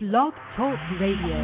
Blog Talk Radio.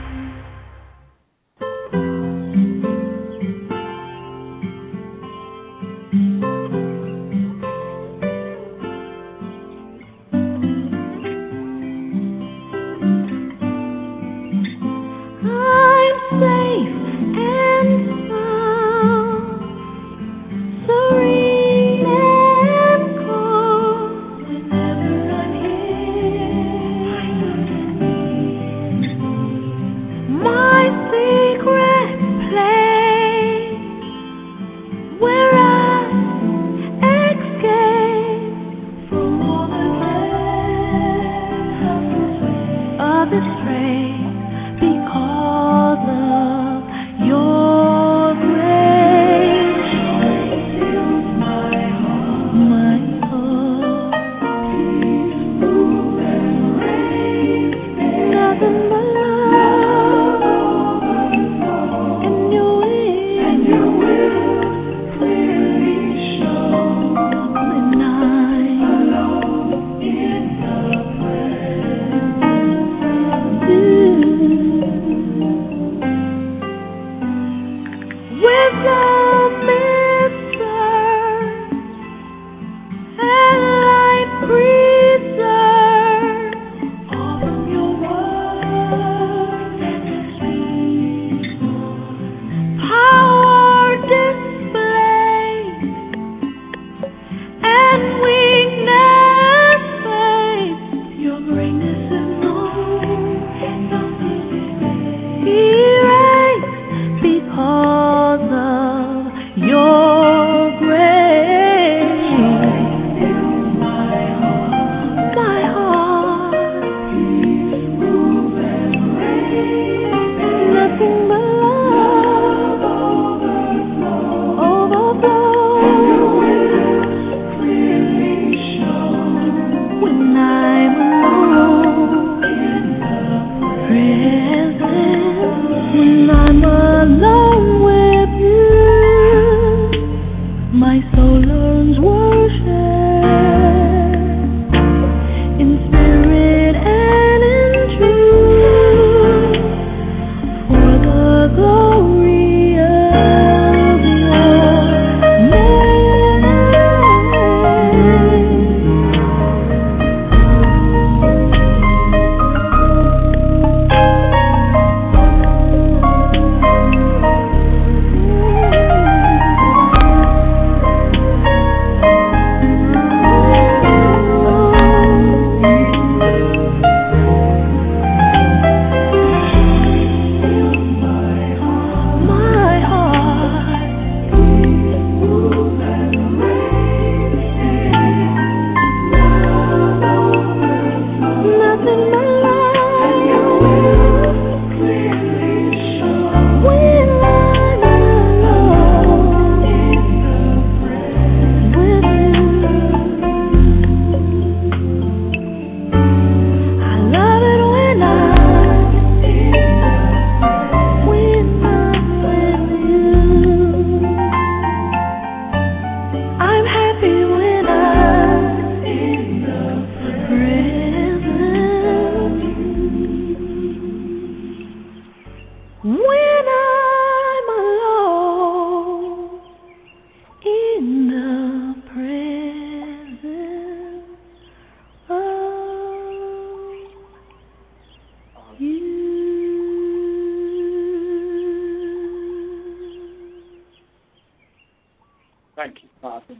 Thank you, Father.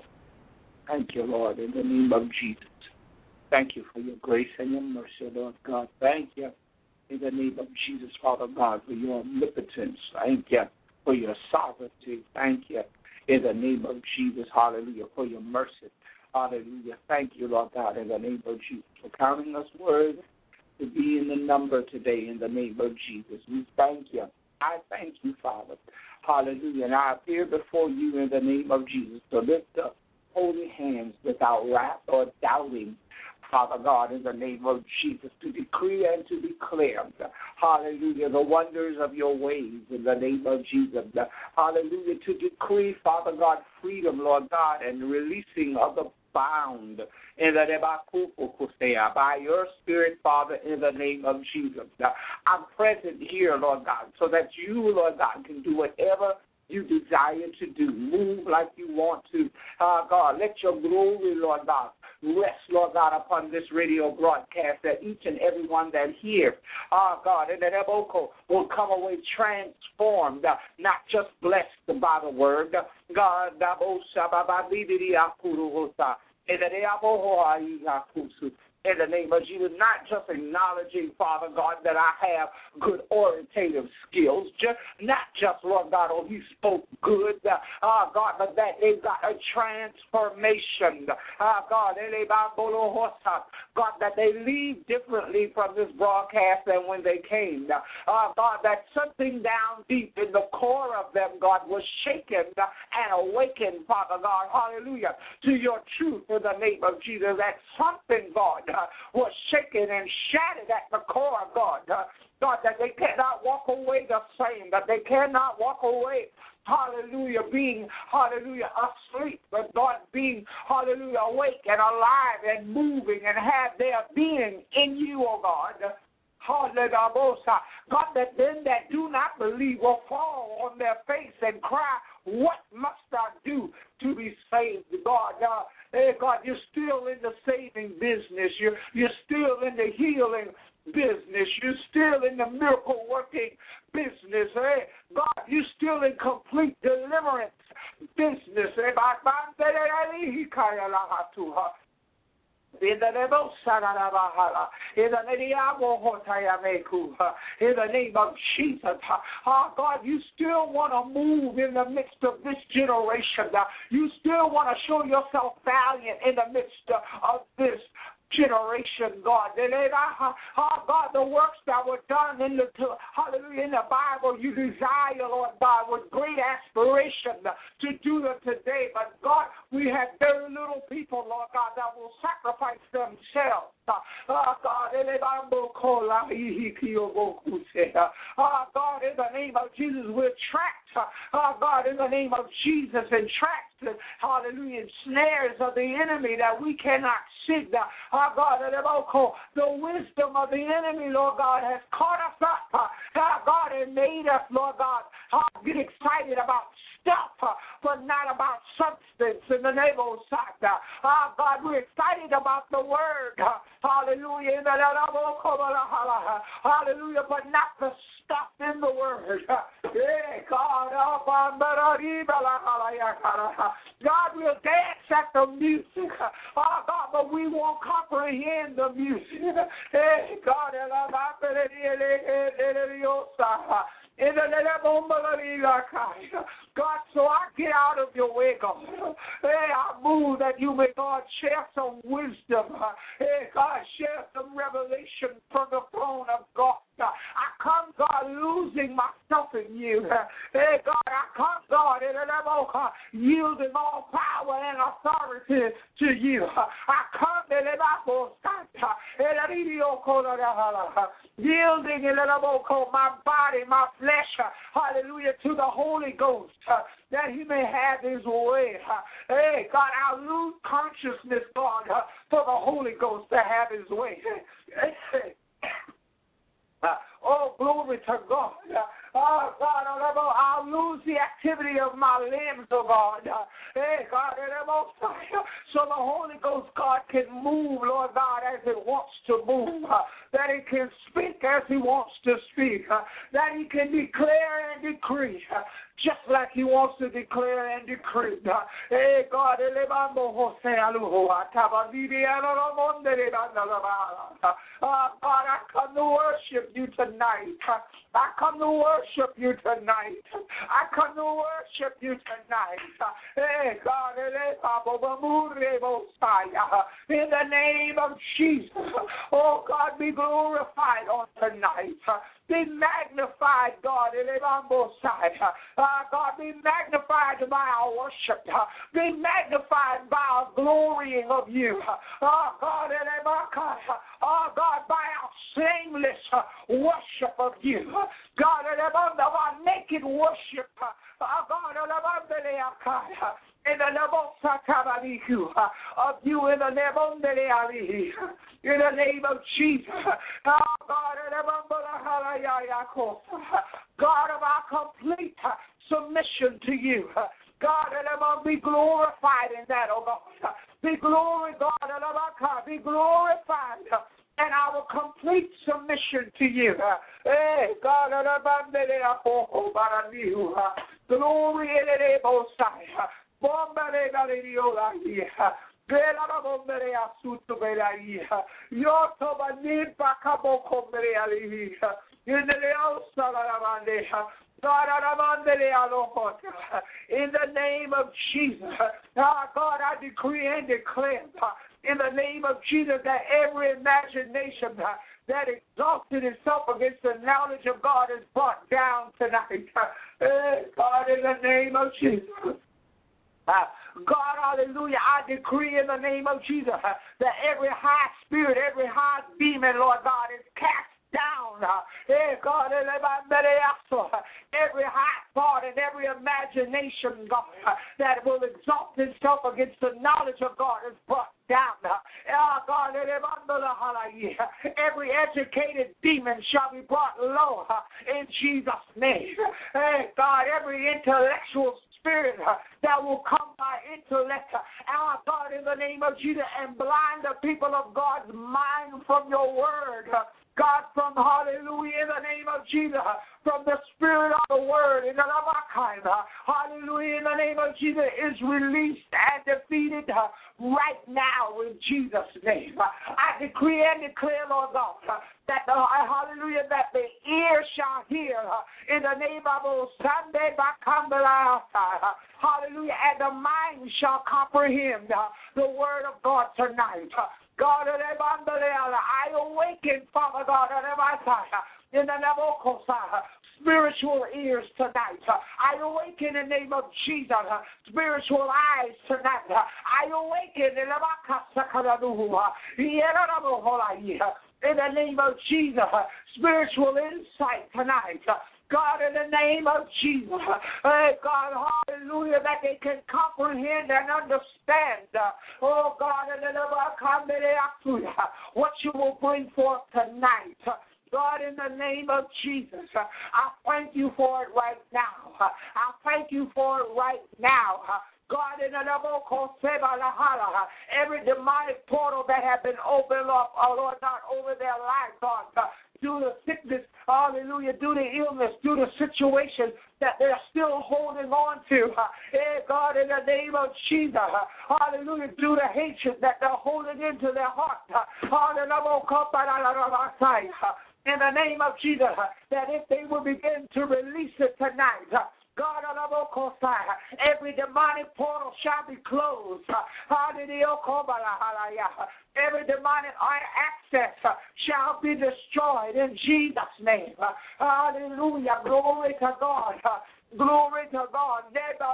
Thank you, Lord, in the name of Jesus. Thank you for your grace and your mercy, Lord God. Thank you in the name of Jesus, Father God, for your omnipotence. Thank you for your sovereignty. Thank you in the name of Jesus, hallelujah, for your mercy. Hallelujah. Thank you, Lord God, in the name of Jesus, for counting us worthy to be in the number today in the name of Jesus. We thank you. I thank you, Father. Hallelujah. And I appear before you in the name of Jesus to lift up holy hands without wrath or doubting, Father God, in the name of Jesus, to decree and to declare, hallelujah, the wonders of your ways in the name of Jesus. Hallelujah, to decree, Father God, freedom, Lord God, and releasing of the bound in the name of by your Spirit, Father, in the name of Jesus. I'm present here, Lord God, so that you, Lord God, can do whatever you desire to do. Move like you want to. God, let your glory, Lord God, rest, Lord God, upon this radio broadcast, that each and every one that hears, God, and that Eboko will come away transformed, not just blessed by the word. God, in the name of Jesus, not just acknowledging, Father God, that I have good authoritative skills, not just, Lord God, oh, he spoke good, God, but that they've got a transformation, God, God, that they leave differently from this broadcast than when they came, God, that something down deep in the core of them, God, was shaken and awakened, Father God, hallelujah, to your truth in the name of Jesus, that something, God, was shaken and shattered at the core of God. God, that they cannot walk away the same, that they cannot walk away, hallelujah, being, hallelujah, asleep, but God being, hallelujah, awake and alive and moving and have their being in you, oh God. God, that them that do not believe will fall on their face and cry, what must I do to be saved? God, hey, God, you're still in the saving business. You're still in the healing business. You're still in the miracle working business. Hey, God, you're still in complete deliverance business. In the name of Jesus, God, you still want to move in the midst of this generation. You still want to show yourself valiant in the midst of this generation, God. God, the works that were done in the Bible, you desire, Lord God, with great aspiration to do them today. But God, we have very little people, Lord God, that will sacrifice themselves. God, in the name of Jesus, we're trapped. God, in the name of Jesus, and trapped, hallelujah, snares of the enemy that we cannot see. God, the wisdom of the enemy, Lord God, has caught us up. God, and made us, Lord God, get excited about stuff, but not about substance in the name of God, we're excited about the word. Hallelujah. Hallelujah, but not the stuff in the word. God, we'll dance at the music. God, but we won't comprehend the music. God, God, so I get out of your way, God. I move that you may, God, share some wisdom. God, share some revelation from the throne of God. I come, God, losing myself in you. God, I come, God, yielding all power and authority to you. I come, yielding my body, my flesh, hallelujah, to the Holy Ghost, that he may have his way. Hey, God, I lose consciousness, God, for the Holy Ghost to have his way. Oh, glory to God. Oh, God, I'll lose the activity of my limbs, oh, God. Hey, God, so the Holy Ghost, God, can move, Lord God, as it wants to move, that it can speak as he wants to speak, that he can declare and decree, just like he wants to declare and decree. Hey, God, God, I come to worship you tonight. I come to worship you tonight. I come to worship you tonight. Hey, God, in the name of Jesus. Oh, God, be glorified on tonight. Be magnified, God, God, be magnified by our worship. Be magnified by our glorying of you. Oh, God, by our shameless shameless worship of you. God, our naked worship. God, in the name of you, in the name of Jesus. God of our complete submission to you. God, be glorified in that, oh God. Be glorified, God. Be glorified in our complete submission to you. Hey, God, glory in the name of Messiah. In the name of Jesus, God, I decree and declare in the name of Jesus that every imagination that exalted itself against the knowledge of God is brought down tonight. God, in the name of Jesus. God, hallelujah, I decree in the name of Jesus that every high spirit, every high demon, Lord God, is cast down. God, every high thought and every imagination, God, that will exalt itself against the knowledge of God is brought down. God, every educated demon shall be brought low in Jesus' name. God, every intellectual spirit that will come by intellect, God, in the name of Jesus, and blind the people of God's mind from your word. God, from hallelujah, in the name of Jesus, from the spirit of the word, in the hallelujah, in the name of Jesus, is released and defeated right now in Jesus' name. I decree and declare, Lord God, that the hallelujah, that the ear shall hear in the name of Sunday hallelujah, and the mind shall comprehend the word of God tonight. God, I awaken, Father God, in the spiritual ears tonight. I awaken in the name of Jesus, spiritual eyes tonight. I awaken in the name of Jesus, spiritual insight tonight. God, in the name of Jesus, God, hallelujah, that they can comprehend and understand, oh God, in the name of what you will bring forth tonight. God, in the name of Jesus, I thank you for it right now. I thank you for it right now. God, in the name of every demonic portal that has been opened up, oh Lord God, over their lives, God, due to sickness, hallelujah, due to illness, due to situations that they're still holding on to. God, in the name of Jesus, hallelujah, due to hatred that they're holding into their heart. In the name of Jesus, that if they will begin to release it tonight, God, every demonic portal shall be closed. Every demonic access shall be destroyed in Jesus' name. Hallelujah. Glory to God. Glory to God.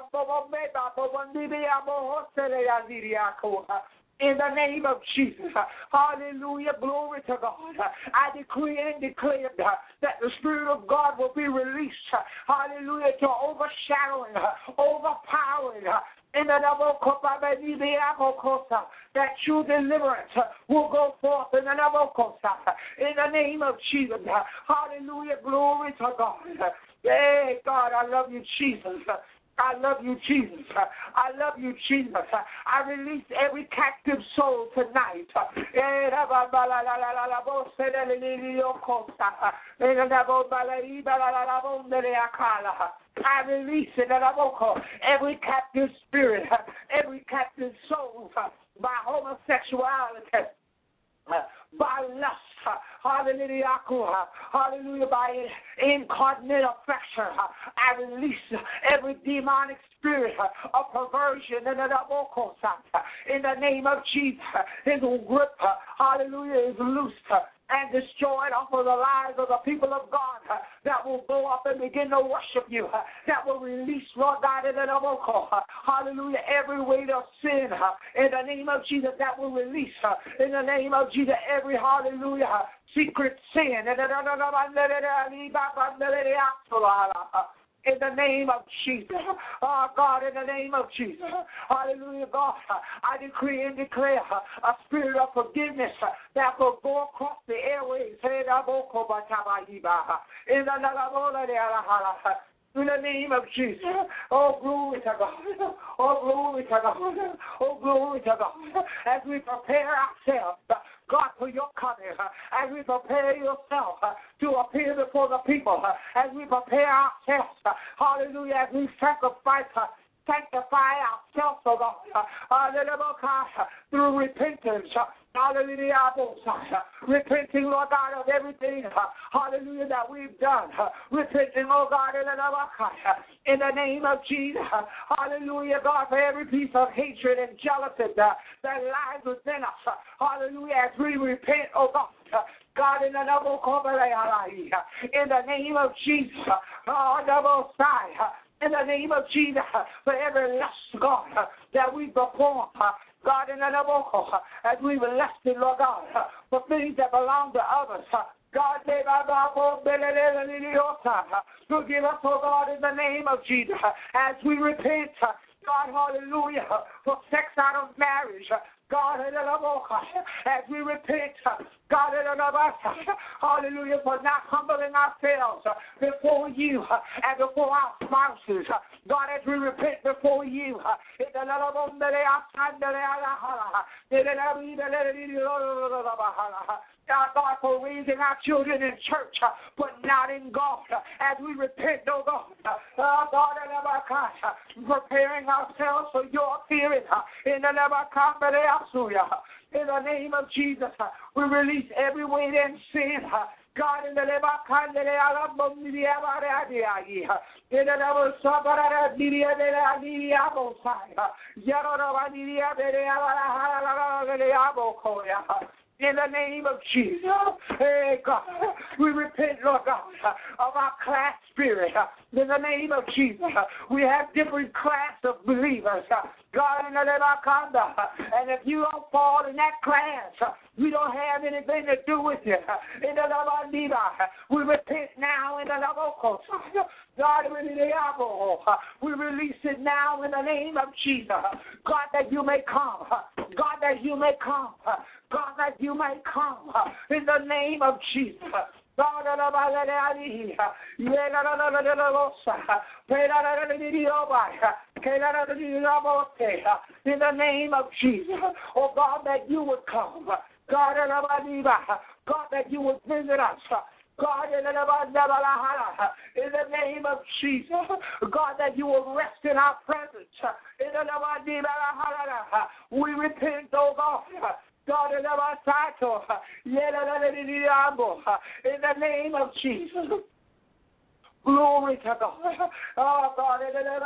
In the name of Jesus. Hallelujah. Glory to God. I decree and declare that the Spirit of God will be released. Hallelujah. To overshadowing, overpowering. In the that true deliverance will go forth in the name of Jesus. Hallelujah. Glory to God. Hey, God, I love you, Jesus. I love you, Jesus. I love you, Jesus. I release every captive soul tonight. I release it, every captive spirit, every captive soul by homosexuality, by lust, hallelujah, hallelujah, by incarnate affection. I release every demonic spirit of perversion in the name of Jesus. His grip, hallelujah, is loosed and destroyed off of the lives of the people of God that will go up and begin to worship you, that will release, Lord God, in the name of hallelujah, every weight of sin in the name of Jesus, that will release in the name of Jesus every, hallelujah, secret sin. In the name of Jesus. Oh, God, in the name of Jesus. Hallelujah, God. I decree and declare a spirit of forgiveness that will go across the airways. In the name of Jesus. Oh, glory to God. Oh, glory to God. Oh, glory to God. As we prepare ourselves, God, for your coming, as we prepare yourself to appear before the people, as we prepare ourselves, hallelujah, as we sanctify ourselves, oh God, through repentance, hallelujah, repenting, Lord God, of everything, hallelujah, that we've done, repenting, oh God, in the name of Jesus, hallelujah, God, for every piece of hatred and jealousy that lies within us, hallelujah, as we repent, oh God, God, in the name of Jesus, in the name of Jesus, for every lust, God, that we perform, God, in the name of as we've lusted, Lord God, for things that belong to others, God, forgive us, oh God, in the name of Jesus, as we repent, God, hallelujah, for sex out of marriage, God, as we repent, God, hallelujah, for not humbling ourselves before you and before our spouses. God, as we repent before you, God, for raising our children in church, but not in God. As we repent, oh God, preparing ourselves for your appearing in the name of Jesus, we release every weight and sin. God, in the name in the name of Jesus, hey God, we repent, Lord God, of our class spirit. In the name of Jesus, we have different class of believers. God, in the name of conduct, and if you don't fall in that class, we don't have anything to do with you. In the name of Jesus, we repent now in the name of God, we release it now in the name of Jesus. God, that you may come. God, that you may come. God, that you may come in the name of Jesus. God, in the name of Jesus. Oh God, that you would come. God, that you would visit us. God, in the name of Jesus, God, that you will rest in our presence. We repent, oh God. God, in the name of Jesus. Glory to God. Oh, God,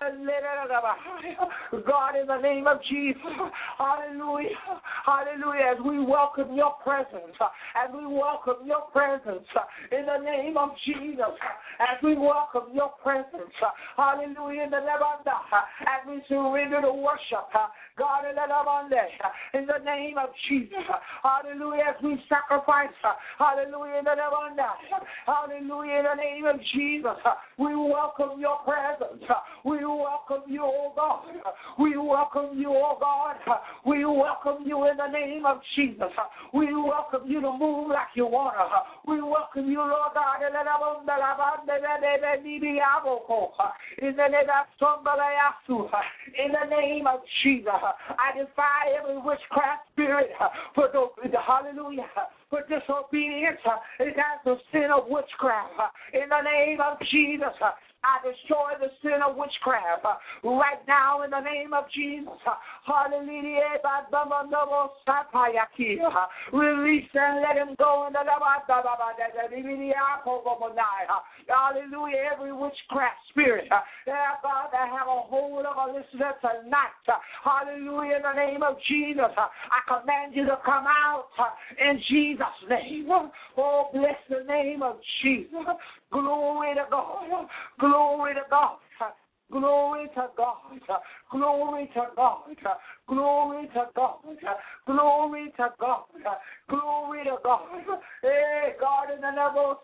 God, in the name of Jesus. Hallelujah. Hallelujah. As we welcome your presence, as we welcome your presence, in the name of Jesus, as we welcome your presence, hallelujah, in the Levanda, as we surrender to worship, God, in the name of Jesus, hallelujah, as we sacrifice, hallelujah, in the Levanda, hallelujah, in the name of Jesus. We welcome your presence. We welcome you, oh God. We welcome you, oh God. We welcome you in the name of Jesus. We welcome you to move like you want to. We welcome you, Lord God. In the name of Jesus, I defy every witchcraft spirit for hallelujah. For disobedience, it has the sin of witchcraft. In the name of Jesus, I destroy the sin of witchcraft right now in the name of Jesus. Hallelujah. Release and let him go in the hallelujah. Every witchcraft spirit, God, that have a hold of a listener tonight. Hallelujah. In the name of Jesus, I command you to come out in Jesus' name. Oh, bless the name of Jesus. Glory to God. Glory to God. Glory to God. Glory to God. Glory to God. Glory to God. Glory to God. Hey, God, in the name of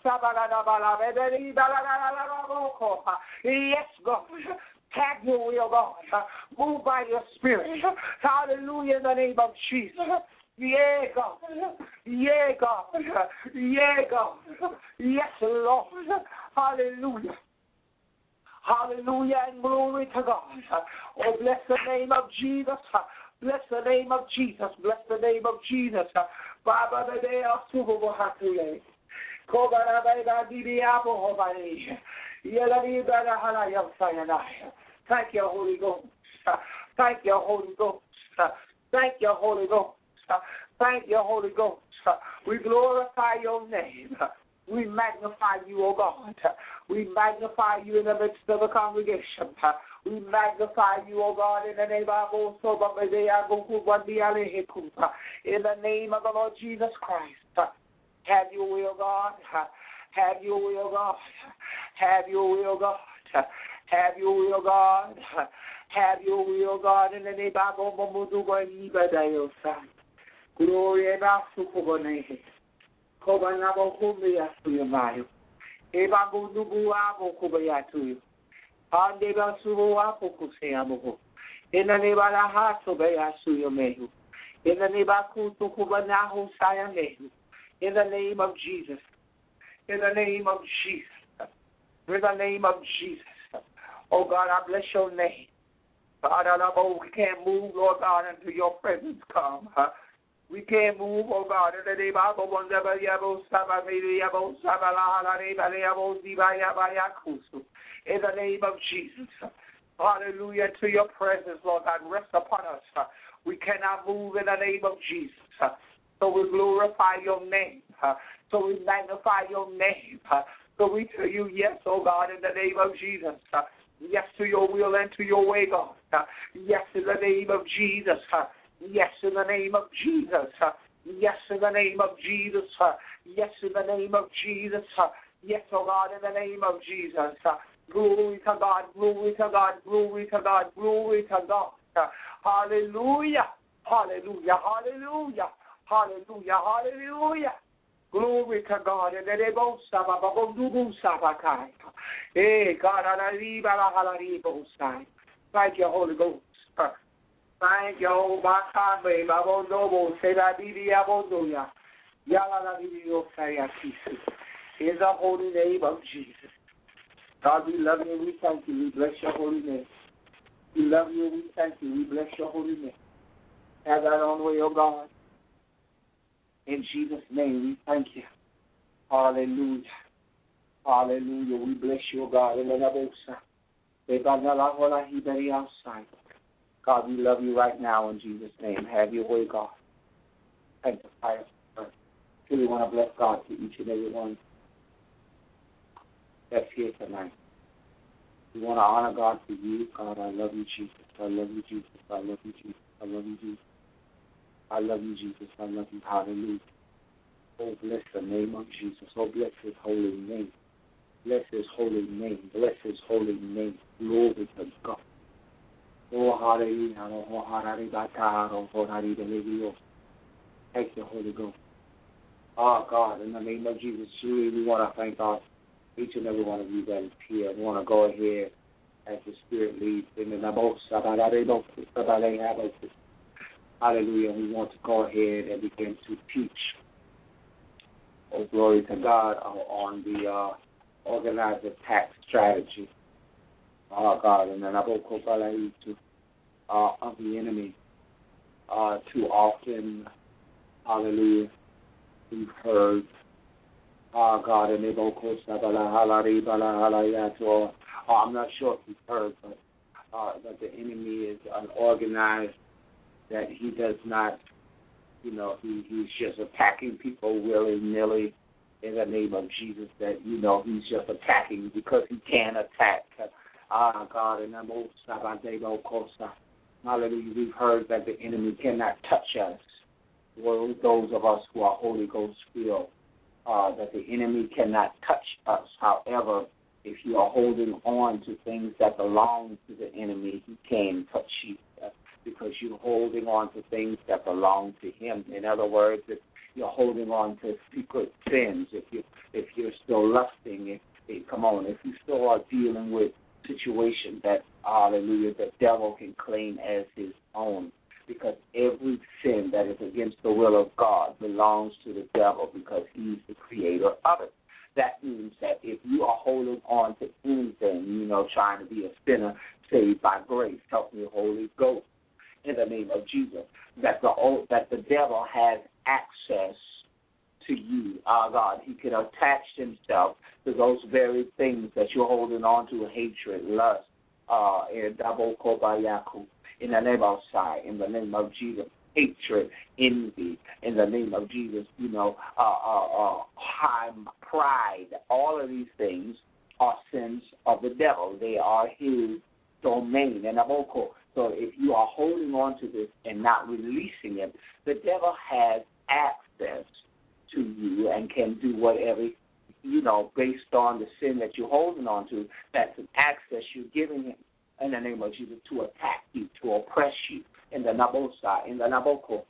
yes, God. Have your will, God. Move by your spirit. Hallelujah, in the name of Jesus. Yeah, God. Yeah, God. Yeah, God. Yes, Lord. Hallelujah. Hallelujah and glory to God. Oh, bless the name of Jesus. Bless the name of Jesus. Bless the name of Jesus. Baba the day of Super Hatuye. Thank you, Holy Ghost. Thank you, Holy Ghost. Thank you, Holy Ghost. Thank you, Holy Ghost. We glorify your name. We magnify you, O God. We magnify you in the midst of the congregation. We magnify you, O God, in the name of in the name of the Lord Jesus Christ. Have your will, God. Have your will, God. Have your will, God. Have your will, God. Have your will, God, in the name of glory to God. Kobanabo Kumbia to your mind. Ebabu Nubuabo Kubaya to you. Andeba Subuapo Kuseamu. In the name of the heart of Bayasuyo Mehu. In the name of Kutu Kubanahu Sayamehu. In the name of Jesus. In the name of Jesus. In the name of Jesus. Oh God, I bless your name. God, we can't move, Lord God, until your presence come. We can't move, oh God, in the name of in the name of Jesus. Hallelujah, to your presence, Lord God, rest upon us. We cannot move in the name of Jesus. So we glorify your name. So we magnify your name. So we tell you yes, oh God, in the name of Jesus. Yes to your will and to your way, God. Yes in the name of Jesus. Yes, in the name of Jesus. Yes, in the name of Jesus. Yes, in the name of Jesus. Yes, oh God, in the name of Jesus. Glory to God, glory to God, glory to God, glory to God. Hallelujah, hallelujah, hallelujah, hallelujah, hallelujah. Glory to God. In the name of Sabakai. Hey, God, thank you, Holy Ghost. Thank you, oh my God, Babonobo, Sedabidi Abodoya, Yala Video Sayakisi. In the holy name of Jesus. God, we love you, we thank you, we bless your holy name. We love you, we thank you, we bless your holy name. Have that on way, oh God. In Jesus' name, we thank you. Hallelujah. Hallelujah. We bless you, oh God. In the name of God, we love you right now in Jesus' name. Have your way, God. Sanctify us. We want to bless God to each and every one that's here tonight. We want to honor God for you. God, I love you, Jesus. I love you, Jesus. I love you, Jesus. I love you, Jesus. I love you, Jesus. I love you. Hallelujah. Oh, bless the name of Jesus. Oh, bless his holy name. Bless his holy name. Bless his holy name. Glory to God. Oh, hallelujah. Oh, hallelujah. Thank you, Holy Ghost. Oh, God, in the name of Jesus, we want to thank God, each and every one of you that is here. We want to go ahead as the Spirit leads. Hallelujah. We want to go ahead and begin to teach. Oh, glory to God, on the organized attack strategy. Oh, God, and then of the enemy. Too often, hallelujah, we've heard, oh, God, and I'm not sure if you've heard, but that the enemy is unorganized, that he does not, he's just attacking people willy-nilly in the name of Jesus, that, he's just attacking because he can attack. God, and hallelujah, we've heard that the enemy cannot touch us. Well, those of us who are Holy Ghost feel that the enemy cannot touch us. However, If you are holding on to things that belong to the enemy, he can't touch you because you're holding on to things that belong to him. In other words, if you're holding on to secret sins, if you're still lusting, if you still are dealing with situations that, hallelujah, the devil can claim as his own, because every sin that is against the will of God belongs to the devil because he's the creator of it. That means that if you are holding on to anything, trying to be a sinner saved by grace, help me, Holy Ghost, in the name of Jesus, that the devil has access to you, God. He can attach himself to those very things that you're holding on to, hatred, lust, in the name of Sai, in the name of Jesus, hatred, envy, in the name of Jesus, high pride. All of these things are sins of the devil. They are his domain. And so if you are holding on to this and not releasing it, the devil has access to you and can do whatever, based on the sin that you're holding on to. That's an access you're giving him in the name of Jesus to attack you, to oppress you. In the Nabosa, in the Naboko,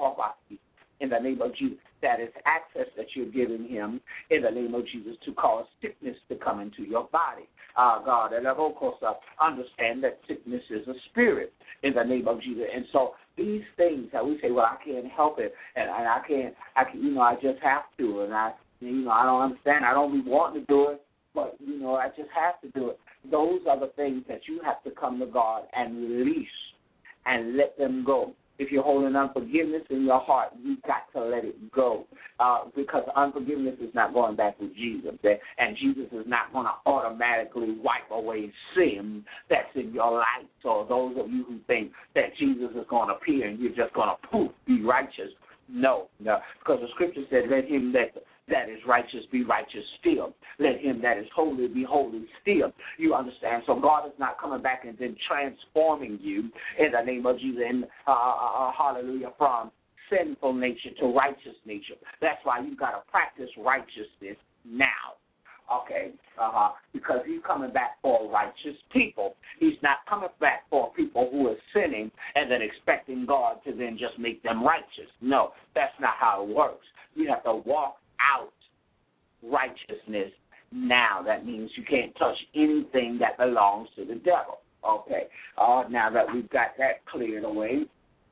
in the name of Jesus. That is access that you're giving him in the name of Jesus to cause sickness to come into your body. God, and understand that sickness is a spirit in the name of Jesus. And so these things that we say, well, I can't help it, and I can't, I just have to, and I don't understand. I don't be wanting to do it, but, I just have to do it. Those are the things that you have to come to God and release and let them go. If you're holding unforgiveness in your heart, you've got to let it go because unforgiveness is not going back with Jesus. And Jesus is not going to automatically wipe away sin that's in your life. So those of you who think that Jesus is going to appear and you're just going to, poof, be righteous, no, because the scripture said, let him that is righteous be righteous still. Let him that is holy be holy still. You understand? So God is not coming back and then transforming you in the name of Jesus, and hallelujah, from sinful nature to righteous nature. That's why you've got to practice righteousness now. Okay, because he's coming back for righteous people. He's not coming back for people who are sinning and then expecting God to then just make them righteous. No, that's not how it works. You have to walk out righteousness now. That means you can't touch anything that belongs to the devil. Okay, now that we've got that cleared away,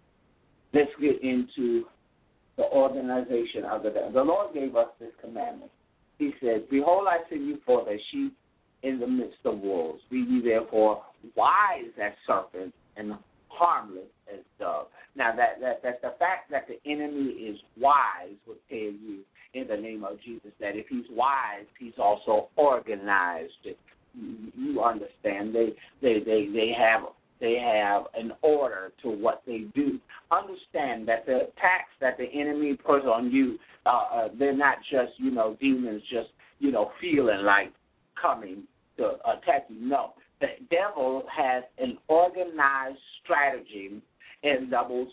let's get into the organization of the devil. The Lord gave us this commandment. He said, behold, I send you forth as sheep in the midst of wolves. Be ye therefore wise as serpents and harmless as doves. Now, that's the fact that the enemy is wise will tell you in the name of Jesus that if he's wise, he's also organized. You understand? They have an order to what they do. Understand that the attacks that the enemy puts on you, they're not just, demons just, feeling like coming to attack you. No. The devil has an organized strategy in the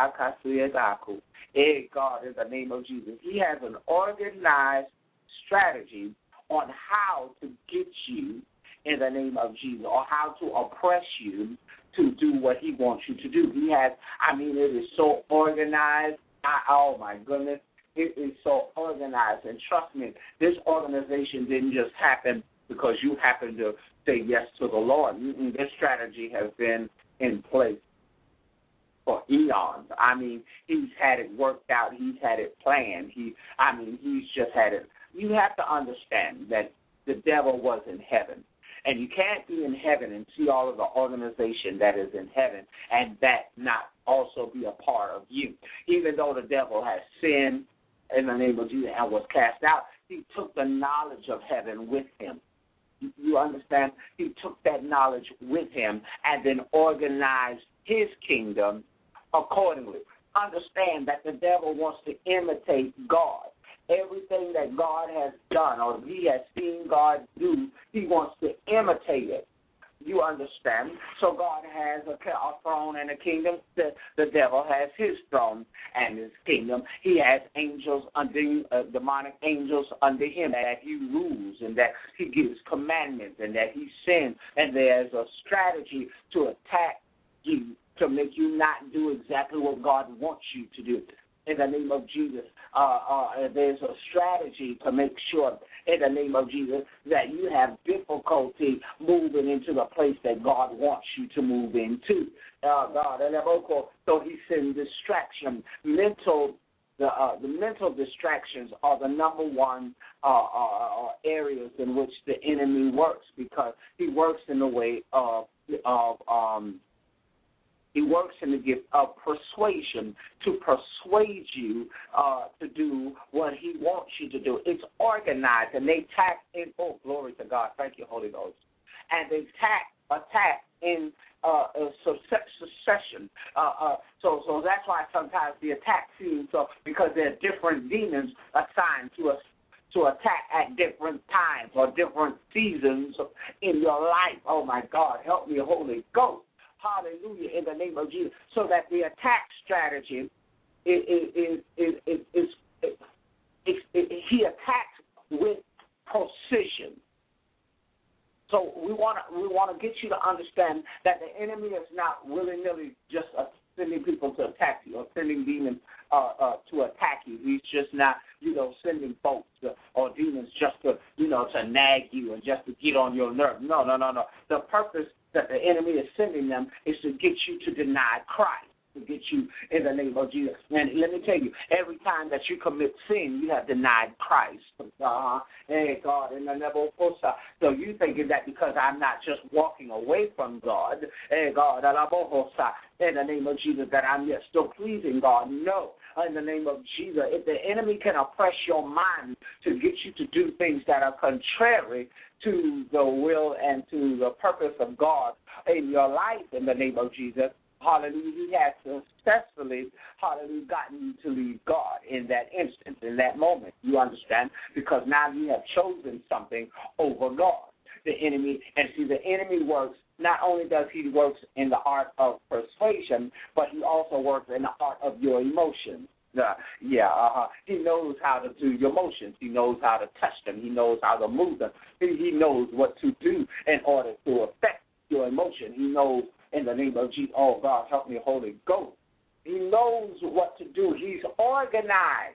God, in the name of Jesus. He has an organized strategy on how to get you in the name of Jesus, or how to oppress you to do what he wants you to do. He has, it is so organized. Oh, my goodness. It is so organized. And trust me, this organization didn't just happen because you happened to say yes to the Lord. This strategy has been in place for eons. He's had it worked out. He's had it planned. He's just had it. You have to understand that the devil was in heaven. And you can't be in heaven and see all of the organization that is in heaven and that not also be a part of you. Even though the devil has sinned in the name of Jesus and was cast out, he took the knowledge of heaven with him. You understand? He took that knowledge with him and then organized his kingdom accordingly. Understand that the devil wants to imitate God. Everything that God has done or he has seen God do, he wants to imitate it. You understand? So God has a throne and a kingdom. The devil has his throne and his kingdom. He has angels under demonic angels under him that he rules and that he gives commandments and that he sends. And there's a strategy to attack you to make you not do exactly what God wants you to do. In the name of Jesus, there's a strategy to make sure, in the name of Jesus, that you have difficulty moving into the place that God wants you to move into. So he sends distraction. The mental distractions are the number one areas in which the enemy works, because he works in the way of he works in the gift of persuasion to persuade you to do what he wants you to do. It's organized, and they attack in, oh, glory to God. Thank you, Holy Ghost. And they attack in succession. So that's why sometimes the attack seems so, because there are different demons assigned to attack at different times or different seasons in your life. Oh, my God, help me, Holy Ghost. Hallelujah, in the name of Jesus. So that the attack strategy he attacks with precision. So we want to get you to understand that the enemy is not willy-nilly just sending people to attack you or sending demons to attack you. He's just not, sending folks or demons just to, to nag you and just to get on your nerve. No. The purpose that the enemy is sending them is to get you to deny Christ, to get you in the name of Jesus. And let me tell you, every time that you commit sin, you have denied Christ. Hey, God, in the Nebokosa. So you thinking that because I'm not just walking away from God, hey, God, in the name of Jesus, that I'm yet still pleasing God. No. In the name of Jesus, if the enemy can oppress your mind to get you to do things that are contrary to the will and to the purpose of God in your life, in the name of Jesus, hallelujah, he has successfully, hallelujah, gotten you to leave God in that instance, in that moment. You understand? Because now you have chosen something over God. The enemy, and see, the enemy works, not only does he work in the art of persuasion, but he also works in the art of your emotions. He knows how to do your emotions. He knows how to touch them. He knows how to move them. He knows what to do in order to affect your emotion. He knows, in the name of Jesus, oh, God, help me, Holy Ghost. He knows what to do. He's organized.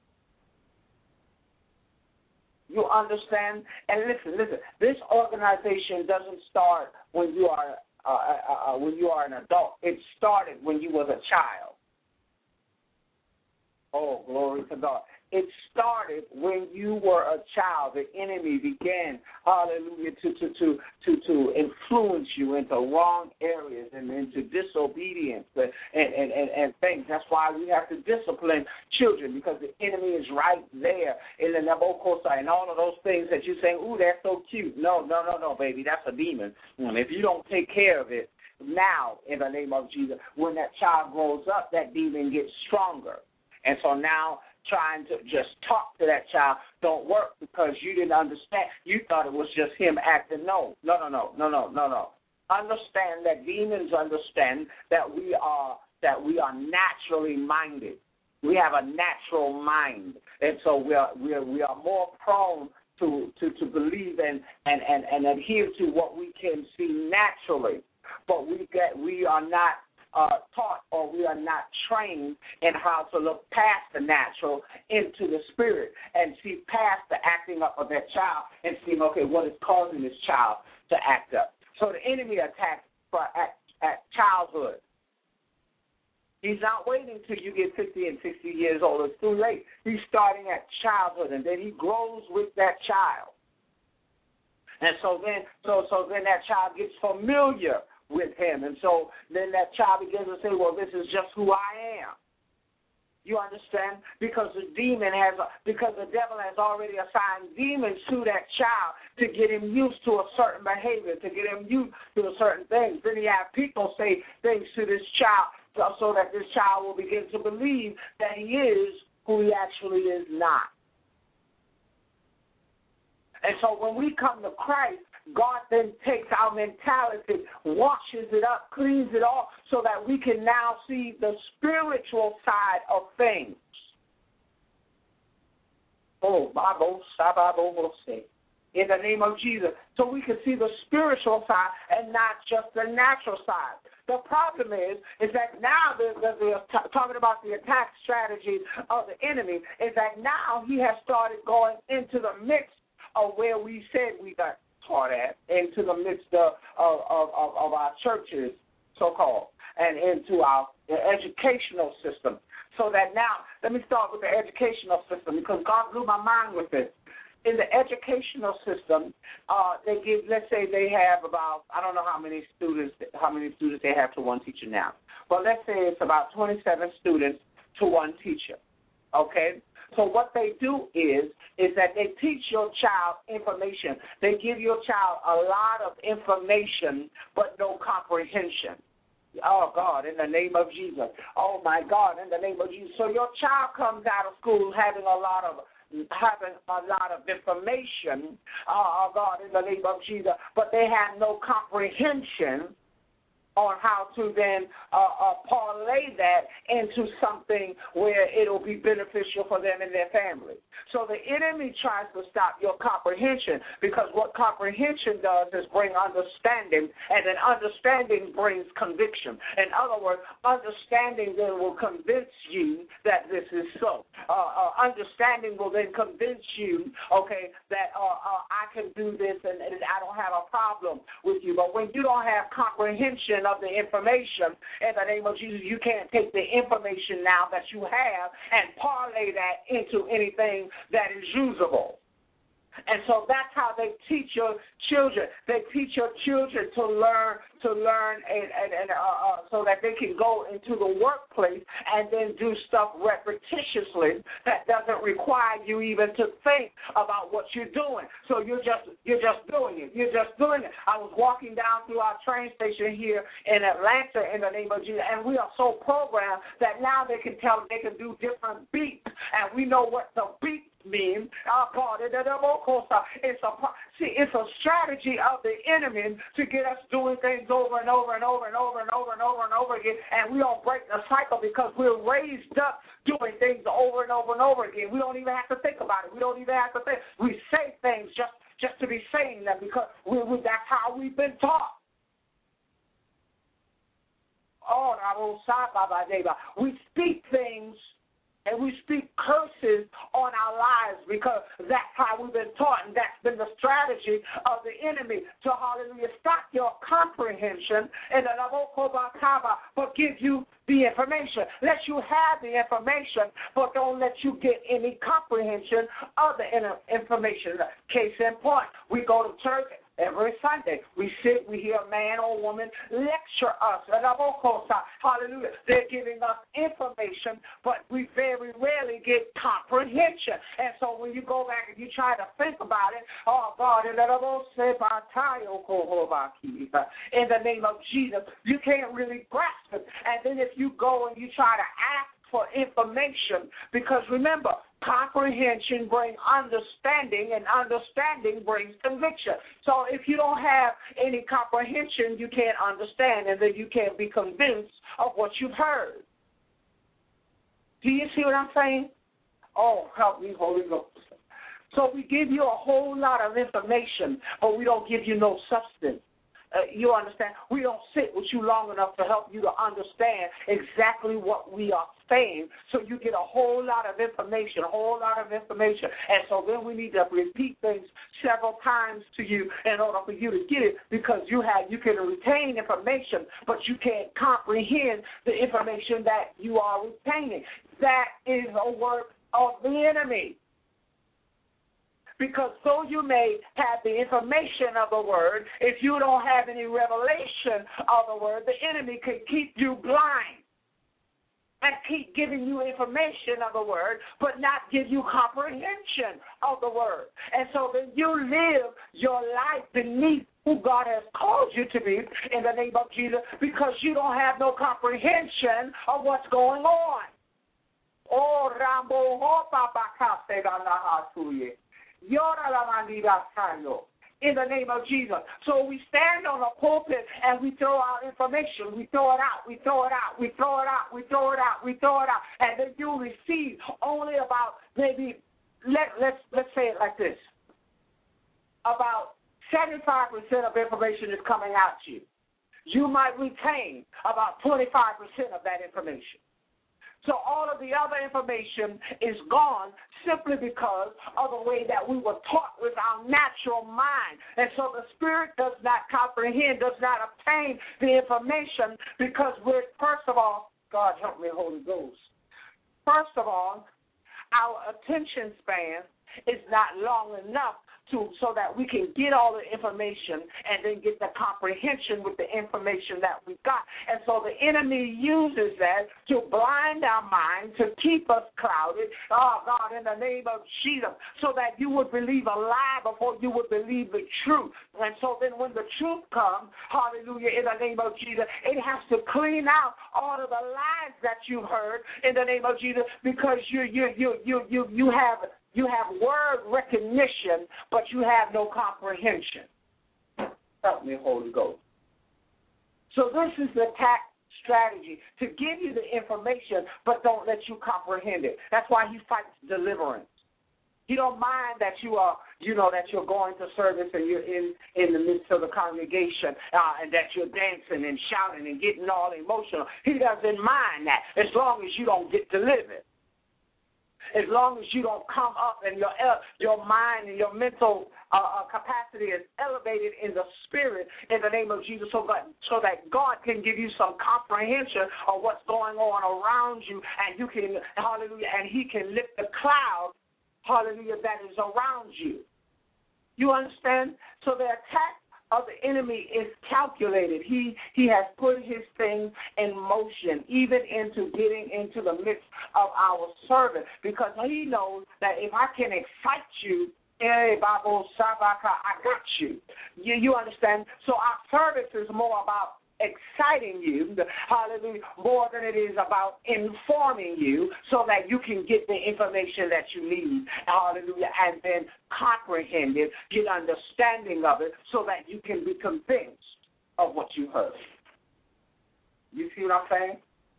You understand? And listen. This organization doesn't start when you are an adult. It started when you was a child. Oh, glory to God. It started when you were a child. The enemy began, hallelujah, to influence you into wrong areas and into disobedience and things. That's why we have to discipline children, because the enemy is right there in the Nebokosa and all of those things that you say, ooh, that's so cute. No, baby, that's a demon. If you don't take care of it now, in the name of Jesus, when that child grows up, that demon gets stronger. And so now trying to just talk to that child don't work, because you didn't understand. You thought it was just him acting. No. Understand that demons understand that we are naturally minded. We have a natural mind, and so we are more prone to believe and adhere to what we can see naturally. But we are not taught, or we are not trained in how to look past the natural into the spirit and see past the acting up of that child and see, okay, what is causing this child to act up. So the enemy attacks at childhood. He's not waiting till you get 50 and 60 years old. It's too late. He's starting at childhood, and then he grows with that child. And so then that child gets familiar with him. And so then that child begins to say, well, this is just who I am. You understand? Because the devil has already assigned demons to that child to get him used to a certain behavior, to get him used to a certain thing. Then you have people say things to this child so that this child will begin to believe that he is who he actually is not. And so when we come to Christ, God then takes our mentality, washes it up, cleans it off, so that we can now see the spiritual side of things. Oh, Bible, in the name of Jesus, so we can see the spiritual side and not just the natural side. The problem is that now talking about the attack strategy of the enemy is that now he has started going into the midst of where we said we got taught at, into the midst of our churches, so-called, and into our educational system. So that now, let me start with the educational system because God blew my mind with this. In the educational system, they give, let's say they have about, I don't know how many students they have to one teacher now, but let's say it's about 27 students to one teacher, okay? So what they do is that they teach your child information. They give your child a lot of information but no comprehension. Oh, God, in the name of Jesus. Oh, my God, in the name of Jesus. So your child comes out of school having a lot of information, God, in the name of Jesus, but they have no comprehension on how to then parlay that into something where it'll be beneficial for them and their family. So the enemy tries to stop your comprehension because what comprehension does is bring understanding, and then understanding brings conviction. In other words, understanding then will convince you that this is so. Understanding will then convince you, okay, that I can do this and I don't have a problem with you. But when you don't have comprehension of the information, in the name of Jesus, you can't take the information now that you have and parlay that into anything that is usable. And so that's how they teach your children. They teach your children to learn, and so that they can go into the workplace and then do stuff repetitiously that doesn't require you even to think about what you're doing. So you're just doing it. You're just doing it. I was walking down through our train station here in Atlanta in the name of Jesus, and we are so programmed that now they can do different beats, and we know what the beat mean. Oh God, it's a strategy of the enemy to get us doing things over and over and over and over and over and over and over again, and we don't break the cycle because we're raised up doing things over and over and over again. We don't even have to think about it. We don't even have to think. We say things just to be saying them because that's how we've been taught. Oh, we speak things and we speak curses on our lives because that's how we've been taught, and that's been the strategy of the enemy to, hallelujah, stop your comprehension and but give you the information. Let you have the information, but don't let you get any comprehension of the information. Case in point, we go to church every Sunday. We sit, we hear a man or woman lecture us. Hallelujah. They're giving us information, but we very rarely get comprehension. And so when you go back and you try to think about it, oh God, in the name of Jesus, you can't really grasp it. And then if you go and you try to ask for information, because remember, comprehension brings understanding, and understanding brings conviction. So if you don't have any comprehension, you can't understand, and then you can't be convinced of what you've heard. Do you see what I'm saying? Oh, help me, Holy Ghost. So we give you a whole lot of information, but we don't give you no substance. You understand? We don't sit with you long enough to help you to understand exactly what we are saying, so you get a whole lot of information, And so then we need to repeat things several times to you in order for you to get it, because you can retain information, but you can't comprehend the information that you are retaining. That is a work of the enemy. Because though you may have the information of the word, if you don't have any revelation of the word, the enemy can keep you blind and keep giving you information of the word, but not give you comprehension of the word. And so then you live your life beneath who God has called you to be in the name of Jesus, because you don't have no comprehension of what's going on. Oh, Rambo, In the name of Jesus. So we stand on a pulpit and we throw out information. We throw it out. We throw it out. We throw it out. We throw it out. We throw it out. And then you receive only about maybe, let's say it like this. About 75% of information is coming out to you. You might retain about 25% of that information. So all of the other information is gone simply because of the way that we were taught with our natural mind. And so the Spirit does not comprehend, does not obtain the information because we're, first of all, God help me, Holy Ghost. First of all, our attention span is not long enough so that we can get all the information and then get the comprehension with the information that we got. And so the enemy uses that to blind our mind, to keep us clouded, oh God, in the name of Jesus, so that you would believe a lie before you would believe the truth. And so then when the truth comes, hallelujah, in the name of Jesus, it has to clean out all of the lies that you heard in the name of Jesus because you have word recognition, but you have no comprehension. Help me, Holy Ghost. So this is the attack strategy, to give you the information, but don't let you comprehend it. That's why he fights deliverance. He don't mind that you are, that you're going to service and you're in the midst of the congregation and that you're dancing and shouting and getting all emotional. He doesn't mind that as long as you don't get delivered. As long as you don't come up and your mind and your mental capacity is elevated in the Spirit in the name of Jesus so that God can give you some comprehension of what's going on around you and you can, hallelujah, and he can lift the cloud, hallelujah, that is around you. You understand? So the attack of the enemy is calculated. He has put his thing in motion, even into getting into the midst of our service, because he knows that if I can excite you, I got you. You understand? So our service is more about exciting you, hallelujah, more than it is about informing you so that you can get the information that you need, hallelujah, and then comprehend it, get understanding of it so that you can be convinced of what you heard. You see what I'm saying?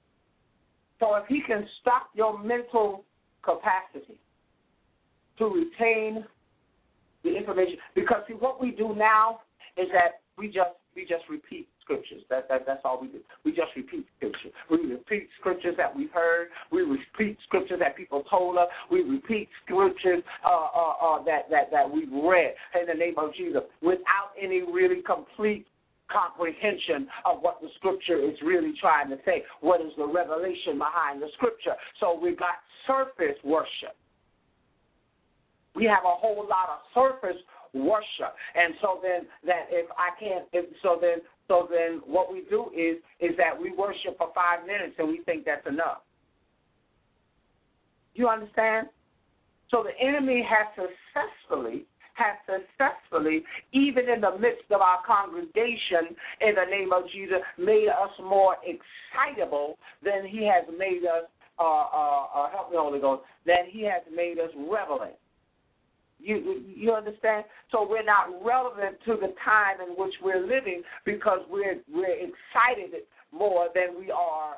So if he can stop your mental capacity to retain the information, because see what we do now is that we just repeat scriptures. That's all we do. We just repeat scriptures. We repeat scriptures that we've heard. We repeat scriptures that people told us. We repeat scriptures that we've read in the name of Jesus without any really complete comprehension of what the scripture is really trying to say. What is the revelation behind the scripture? So we've got surface worship. We have a whole lot of surface worship, and so then what we do is that we worship for 5 minutes and we think that's enough. You understand? So the enemy has successfully, even in the midst of our congregation, in the name of Jesus, made us more excitable than he has made us. Help me, Holy Ghost. Than he has made us relevant. You understand? So we're not relevant to the time in which we're living because we're excited more than we are,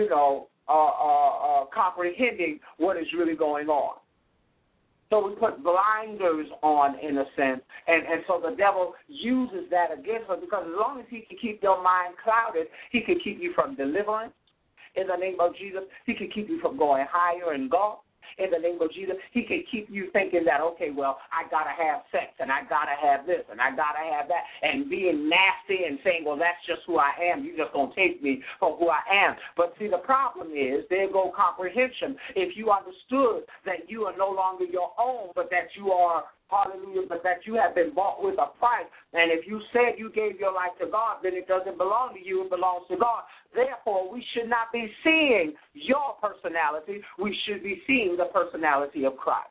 comprehending what is really going on. So we put blinders on, in a sense, and so the devil uses that against us because as long as he can keep your mind clouded, he can keep you from deliverance. In the name of Jesus, he can keep you from going higher in God. In the name of Jesus, he can keep you thinking that, okay, well, I got to have sex, and I got to have this, and I got to have that, and being nasty and saying, well, that's just who I am. You're just going to take me for who I am. But, see, the problem is there go comprehension. If you understood that you are no longer your own, but that you are, hallelujah, but that you have been bought with a price, and if you said you gave your life to God, then it doesn't belong to you, it belongs to God. Therefore, we should not be seeing your personality. We should be seeing the personality of Christ.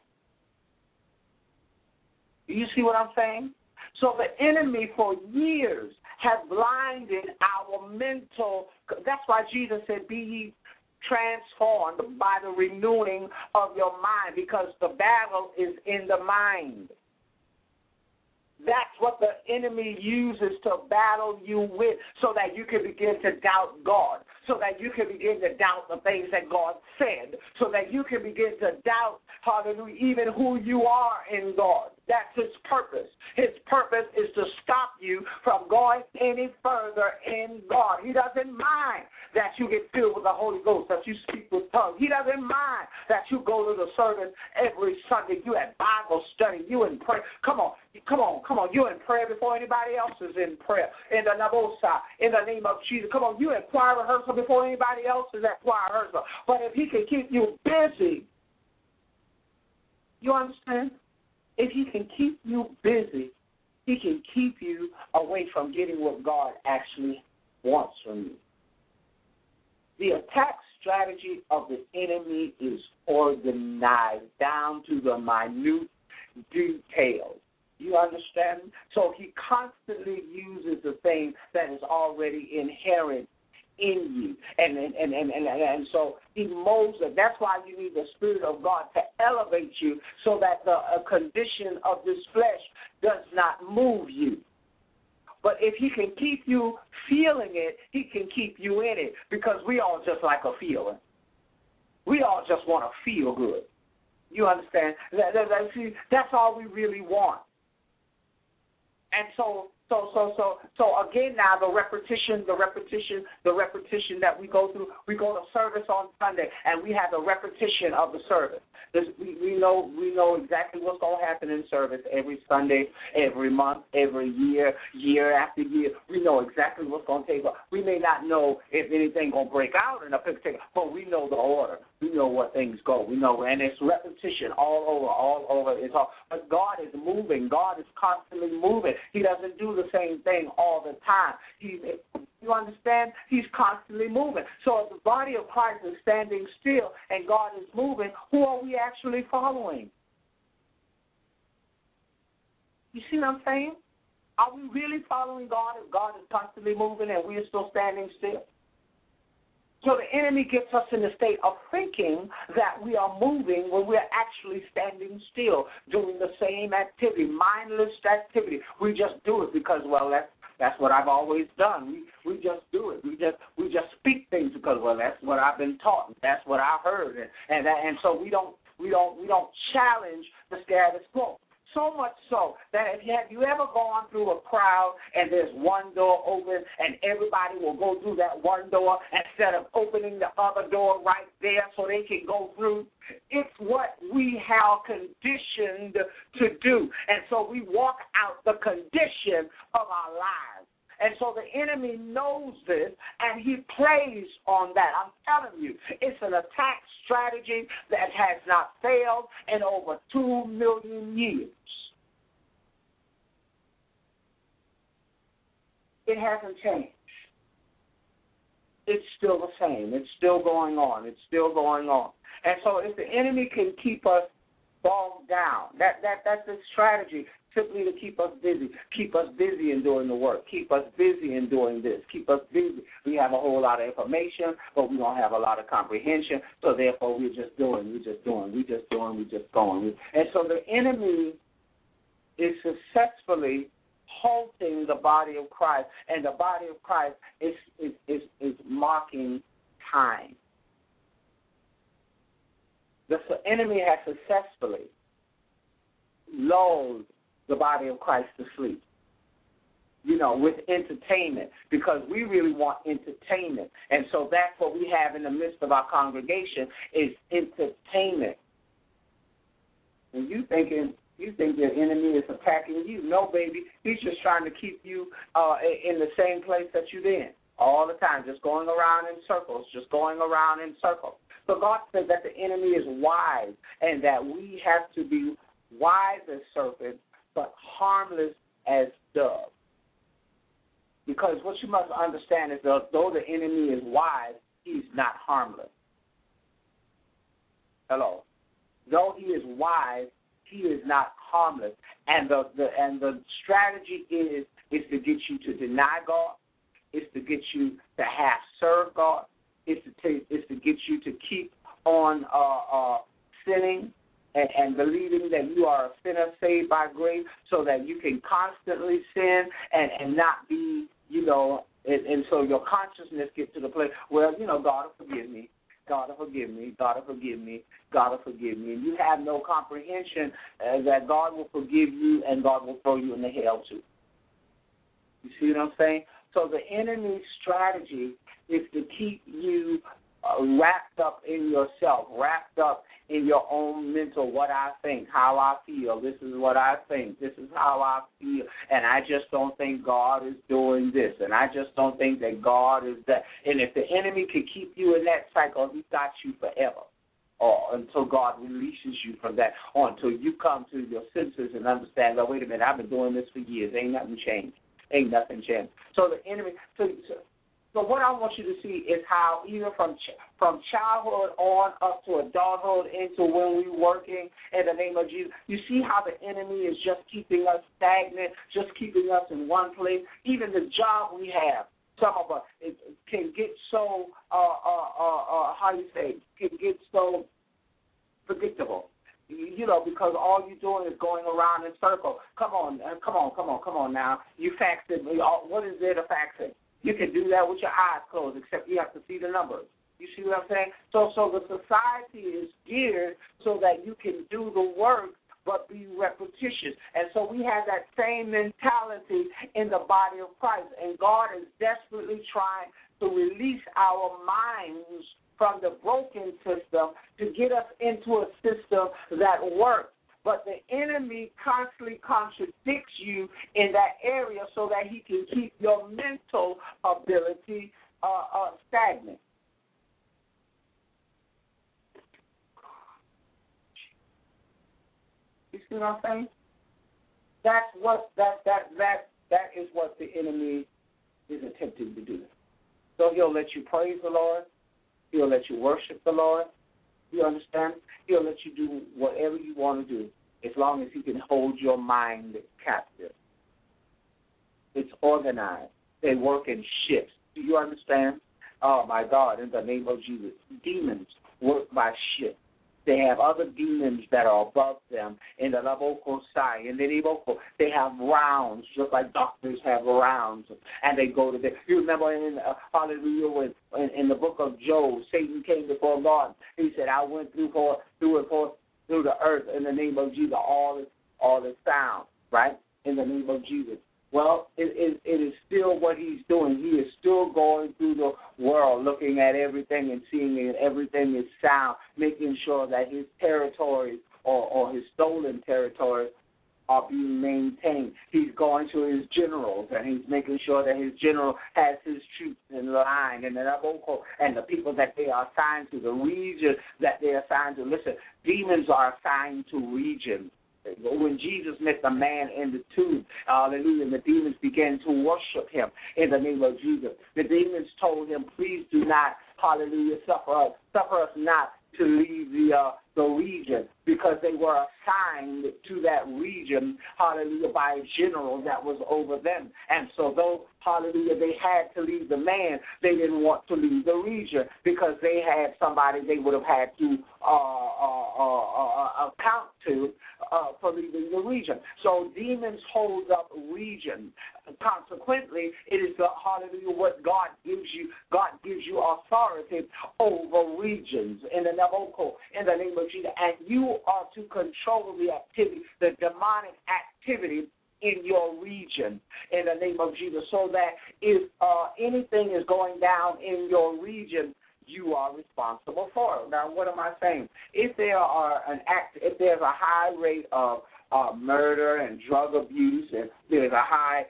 Do you see what I'm saying? So the enemy for years has blinded our mental. That's why Jesus said, be ye transformed by the renewing of your mind, because the battle is in the mind. That's what the enemy uses to battle you with, so that you can begin to doubt God, so that you can begin to doubt the things that God said, so that you can begin to doubt, hallelujah, even who you are in God. That's his purpose. His purpose is to stop you from going any further in God. He doesn't mind that you get filled with the Holy Ghost, that you speak with tongues. He doesn't mind that you go to the service every Sunday. You at Bible study. You in prayer. Come on. You in prayer before anybody else is in prayer. In the Nabosa, in the name of Jesus. Come on. You in choir rehearsal before anybody else is at choir rehearsal. But if he can keep you busy, you understand? If he can keep you busy, he can keep you away from getting what God actually wants from you. The attack strategy of the enemy is organized down to the minute details. You understand? So he constantly uses the thing that is already inherent in you. And so he molds it. That's why you need the Spirit of God to elevate you, so that the condition of this flesh does not move you. But if he can keep you feeling it, he can keep you in it, because we all just like a feeling. We all just want to feel good. You understand? That's all we really want. And so again now, the repetition that we go through. We go to service on Sunday, and we have the repetition of the service. We know exactly what's going to happen in service every Sunday, every month, every year, year after year. We know exactly what's going to take place. We may not know if anything going to break out in a particular, but we know the order. We know what things go. We know, and it's repetition all over. It's all. But God is moving. God is constantly moving. He doesn't do the same thing all the time. You understand? He's constantly moving. So if the body of Christ is standing still and God is moving, who are we actually following? You see what I'm saying? Are we really following God if God is constantly moving and we are still standing still? So the enemy gets us in a state of thinking that we are moving when we're actually standing still, doing the same activity, mindless activity. We just do it because, well, that's what I've always done. We just do it. We just speak things because, well, that's what I've been taught. That's what I heard, and so we don't challenge the status quo. So much so that have you ever gone through a crowd and there's one door open and everybody will go through that one door instead of opening the other door right there so they can go through? It's what we have conditioned to do. And so we walk out the condition of our lives. And so the enemy knows this, and he plays on that. I'm telling you, it's an attack strategy that has not failed in over 2 million years. It hasn't changed. It's still the same. It's still going on. It's still going on. And so if the enemy can keep us bogged down, that's his strategy. Simply to keep us busy in doing the work, keep us busy in doing this, keep us busy. We have a whole lot of information, but we don't have a lot of comprehension, so therefore we're just going. And so the enemy is successfully halting the body of Christ, and the body of Christ is marking time. The enemy has successfully lulled the body of Christ to sleep, with entertainment, because we really want entertainment. And so that's what we have in the midst of our congregation is entertainment. And you think the enemy is attacking you. No, baby. He's just trying to keep you in the same place that you're in all the time, just going around in circles. So God says that the enemy is wise and that we have to be wise as serpents, but harmless as doves. Because what you must understand is that though the enemy is wise, he's not harmless. Hello. Though he is wise, he is not harmless. And the strategy is to get you to deny God. It's to get you to half serve God. It's to get you to keep on sinning. and believing that you are a sinner saved by grace so that you can constantly sin and not be, and so your consciousness gets to the place where, God will forgive me. God will forgive me. God will forgive me. God will forgive me. And you have no comprehension that God will forgive you and God will throw you in the hell too. You see what I'm saying? So the enemy's strategy is to keep you wrapped up in yourself, wrapped up in your own mental, what I think, how I feel. This is what I think. This is how I feel. And I just don't think God is doing this. And I just don't think that God is that. And if the enemy can keep you in that cycle, he got you forever. Or until God releases you from that, or until you come to your senses and understand, oh, wait a minute, I've been doing this for years. Ain't nothing changed. Ain't nothing changed. So the enemy, so what I want you to see is how even from childhood on up to adulthood into when we're working in the name of Jesus, you see how the enemy is just keeping us stagnant, just keeping us in one place. Even the job we have, some of us, it can get so, can get so predictable. Because all you're doing is going around in circles. Come on now. You faxing. What is there to faxing? You can do that with your eyes closed, except you have to see the numbers. You see what I'm saying? So the society is geared so that you can do the work but be repetitious. And so we have that same mentality in the body of Christ. And God is desperately trying to release our minds from the broken system to get us into a system that works. But the enemy constantly contradicts you in that area so that he can keep your mental ability stagnant. You see what I'm saying? That's what that is what the enemy is attempting to do. So he'll let you praise the Lord. He'll let you worship the Lord. You understand? He'll let you do whatever you want to do as long as he can hold your mind captive. It's organized. They work in shifts. Do you understand? Oh, my God, in the name of Jesus. Demons work by shifts. They have other demons that are above them in the Laboko side. In the Laboko, they have rounds, just like doctors have rounds, and they go to them. You remember in Hallelujah, in the book of Job, Satan came before God. He said, "I went through the earth in the name of Jesus. All is sound, right? In the name of Jesus." Well, it is still what he's doing. He is still going through the world, looking at everything and seeing that everything is sound, making sure that his territories or his stolen territories are being maintained. He's going to his generals, and he's making sure that his general has his troops in line, and the people that they are assigned to, the region that they are assigned to. Listen, demons are assigned to regions. When Jesus met the man in the tomb, hallelujah, and the demons began to worship him in the name of Jesus. The demons told him, please do not, hallelujah, suffer us not to leave the region, because they were assigned to that region, hallelujah, by a general that was over them. And so though, hallelujah, they had to leave the man, they didn't want to leave the region because they had somebody they would have had to account to for leaving the region. So demons hold up regions. Consequently, it is the, hallelujah, what God gives you. God gives you authority over regions in the name of Jesus. And you are to control the activity, the demonic activity in your region in the name of Jesus, so that if anything is going down in your region, you are responsible for it. Now, what am I saying? If there's a high rate of murder and drug abuse, and there's a high,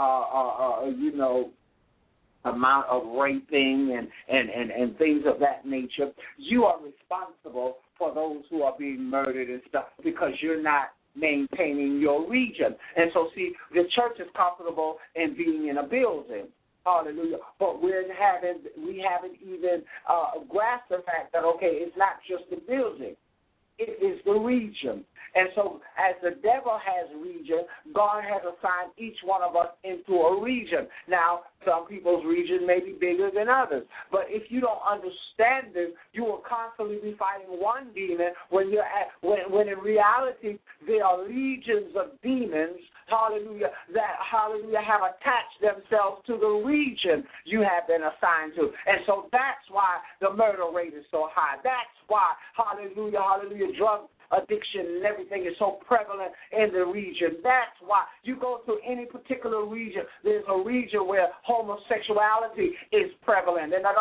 amount of raping and things of that nature, you are responsible for those who are being murdered and stuff, because you're not maintaining your region. And so, see, the church is comfortable in being in a building. Hallelujah. But we haven't even grasped the fact that, okay, it's not just the building. it is the region. And so as the devil has region, God has assigned each one of us into a region. Now, some people's region may be bigger than others. But if you don't understand this, you will constantly be fighting one demon when when in reality there are legions of demons, hallelujah, that, hallelujah, have attached themselves to the region you have been assigned to. And so that's why the murder rate is so high. That's why, hallelujah, drug addiction and everything is so prevalent in the region. That's why you go to any particular region, there's a region where homosexuality is prevalent. In the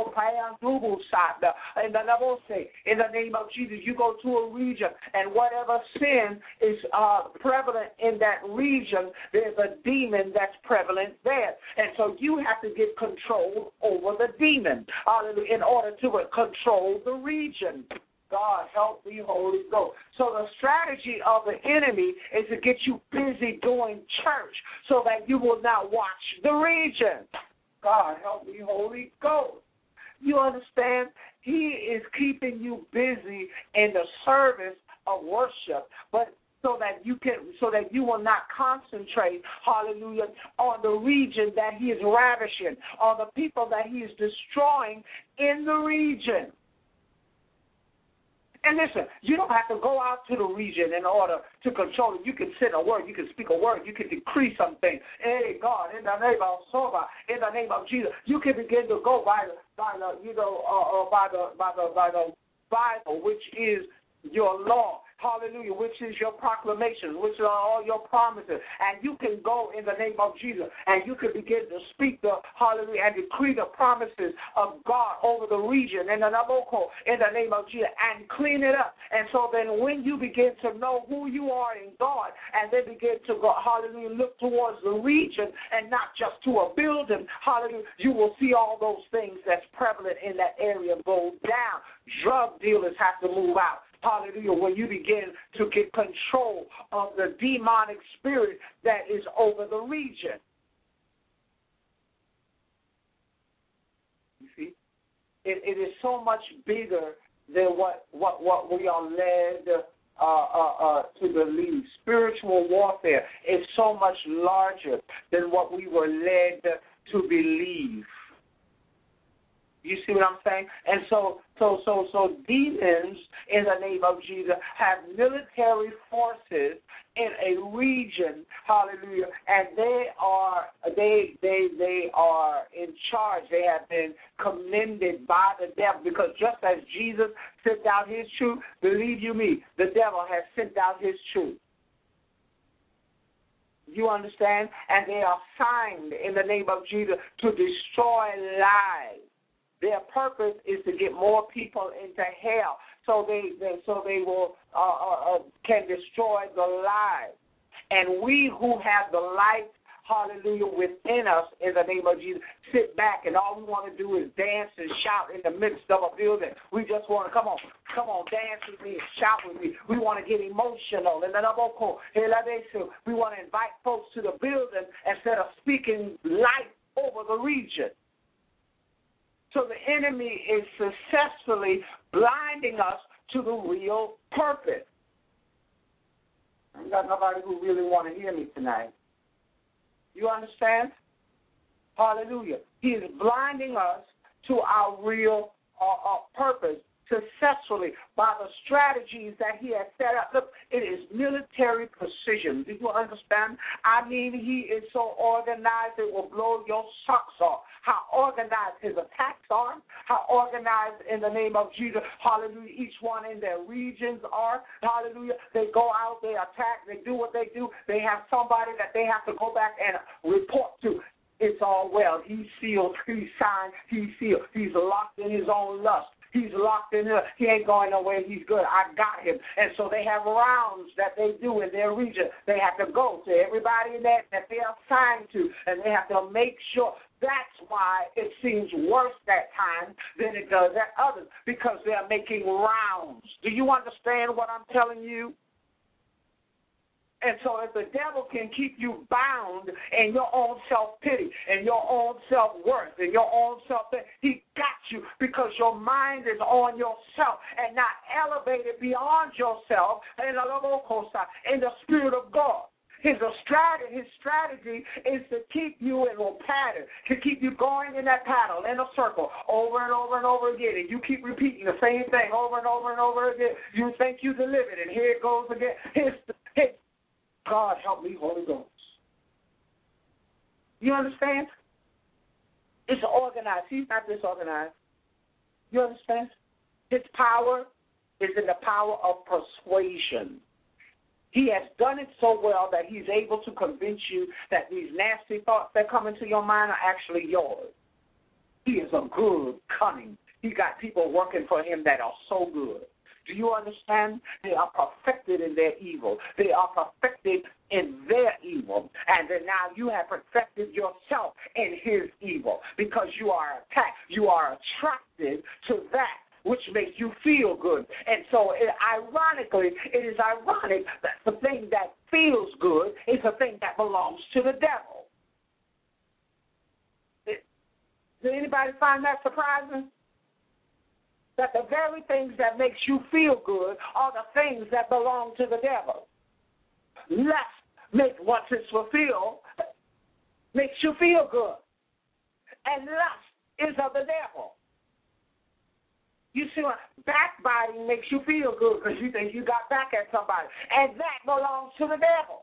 name of Jesus, you go to a region, and whatever sin is prevalent in that region, there's a demon that's prevalent there. And so you have to get control over the demon in order to control the region. God help me, Holy Ghost. So the strategy of the enemy is to get you busy doing church so that you will not watch the region. God help me, Holy Ghost. You understand? He is keeping you busy in the service of worship, but so that you will not concentrate, hallelujah, on the region that he is ravishing, on the people that he is destroying in the region. And listen, you don't have to go out to the region in order to control it. You can send a word, you can speak a word, you can decree something. Hey, God, in the name of Soba, in the name of Jesus, you can begin to go by the Bible, which is your law. Hallelujah, which is your proclamation, which are all your promises. And you can go in the name of Jesus, and you can begin to speak the, hallelujah, and decree the promises of God over the region in the name of Jesus, and clean it up. And so then when you begin to know who you are in God, and then begin to go, hallelujah, look towards the region and not just to a building, hallelujah, you will see all those things that's prevalent in that area go down. Drug dealers have to move out. Hallelujah, when you begin to get control of the demonic spirit that is over the region. You see, it is so much bigger than what we are led to believe. Spiritual warfare is so much larger than what we were led to believe. You see what I'm saying? And so demons, in the name of Jesus, have military forces in a region, hallelujah, and they are in charge. They have been commended by the devil, because just as Jesus sent out his truth, believe you me, the devil has sent out his truth. You understand? And they are signed in the name of Jesus to destroy lives. Their purpose is to get more people into hell, so they will can destroy the lives. And we who have the light, hallelujah, within us, in the name of Jesus, sit back, and all we want to do is dance and shout in the midst of a building. We just want to come on, dance with me and shout with me. We want to get emotional, and we want to invite folks to the building instead of speaking light over the region. So the enemy is successfully blinding us to the real purpose. I got nobody who really want to hear me tonight. You understand? Hallelujah. He is blinding us to our real purpose successfully by the strategies that he has set up. Look, it is military precision. Do you understand? I mean, he is so organized it will blow your socks off. How organized his attacks are, how organized in the name of Jesus, hallelujah, each one in their regions are, hallelujah. They go out, they attack, they do what they do. They have somebody that they have to go back and report to. It's all well. He's sealed, he's signed, he's sealed. He's locked in his own lust. He's locked in there. He ain't going nowhere. He's good. I got him. And so they have rounds that they do in their region. They have to go to everybody that they are assigned to, and they have to make sure. That's why it seems worse that time than it does at others, because they're making rounds. Do you understand what I'm telling you? And so if the devil can keep you bound in your own self-pity and your own self-worth and your own self-pity, he got you because your mind is on yourself and not elevated beyond yourself in the Spirit of God. His strategy is to keep you in a pattern, to keep you going in that paddle, in a circle, over and over and over again. And you keep repeating the same thing over and over and over again. You think you delivered, and here it goes again. God help me, Holy Ghost. You understand? It's organized. He's not disorganized. You understand? His power is in the power of persuasion. He has done it so well that he's able to convince you that these nasty thoughts that come into your mind are actually yours. He is a good, cunning. He got people working for him that are so good. Do you understand? They are perfected in their evil. They are perfected in their evil. And then now you have perfected yourself in his evil because you are attacked. You are attracted to that which makes you feel good. And so, ironically, it is ironic that the thing that feels good is the thing that belongs to the devil. Did anybody find that surprising? That the very things that makes you feel good are the things that belong to the devil. Lust, once it's fulfilled, makes you feel good. And lust is of the devil. You see, backbiting makes you feel good because you think you got back at somebody. And that belongs to the devil.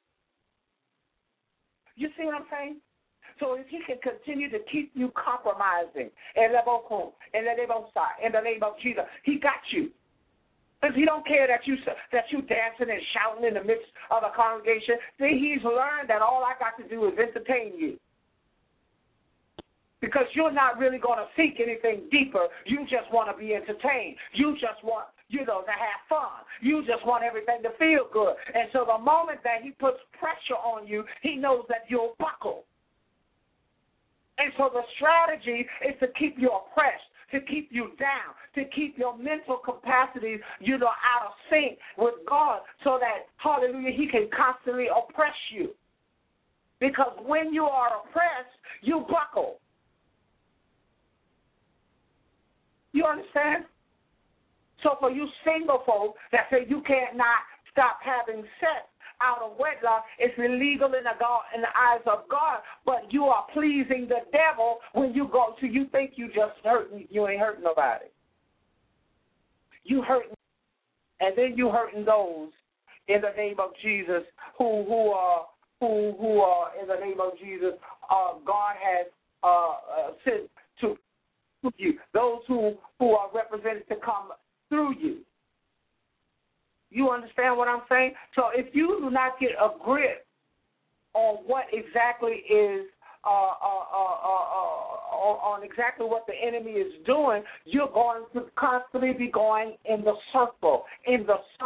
You see what I'm saying? So if he can continue to keep you compromising in the name of Jesus, he got you. Because he don't care that you dancing and shouting in the midst of a congregation. See, he's learned that all I got to do is entertain you. Because you're not really going to seek anything deeper. You just want to be entertained. You just want, to have fun. You just want everything to feel good. And so the moment that he puts pressure on you, he knows that you'll buckle. And so the strategy is to keep you oppressed, to keep you down, to keep your mental capacities, out of sync with God so that, hallelujah, he can constantly oppress you. Because when you are oppressed, you buckle. You understand? So for you single folk that say you can't not stop having sex out of wedlock, it's illegal in the eyes of God, but you are pleasing the devil when you go to you think you just hurting, you ain't hurting nobody. You hurting, and then you hurting those in the name of Jesus who are in the name of Jesus. God has sent to you, those who are represented to come through you. You understand what I'm saying? So if you do not get a grip on what exactly is on exactly what the enemy is doing, you're going to constantly be going in the circle. And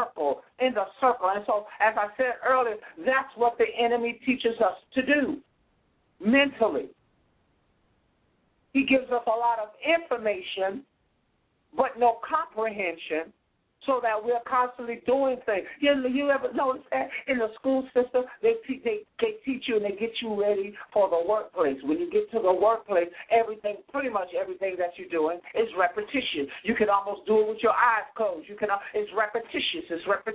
so, as I said earlier, that's what the enemy teaches us to do mentally. He gives us a lot of information, but no comprehension, so that we're constantly doing things. You ever notice that in the school system, they teach you and they get you ready for the workplace. When you get to the workplace, pretty much everything that you're doing is repetition. You can almost do it with your eyes closed. It's repetitious.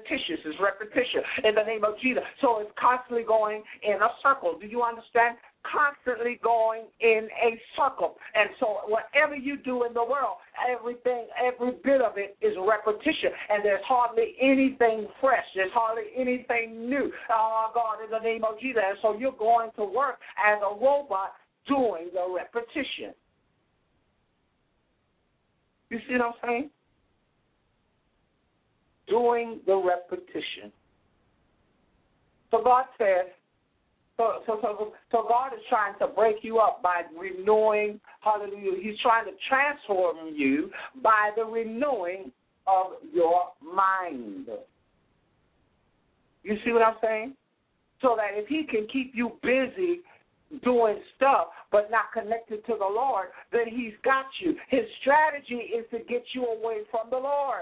In the name of Jesus. So it's constantly going in a circle. Do you understand? Constantly going in a circle. And so whatever you do in the world, every bit of it is repetition. And there's hardly anything fresh. There's hardly anything new. Oh, God, in the name of Jesus. And so you're going to work as a robot doing the repetition. You see what I'm saying? Doing the repetition. So God says, So God is trying to break you up by renewing, hallelujah. He's trying to transform you by the renewing of your mind. You see what I'm saying? So that if he can keep you busy doing stuff but not connected to the Lord, then he's got you. His strategy is to get you away from the Lord.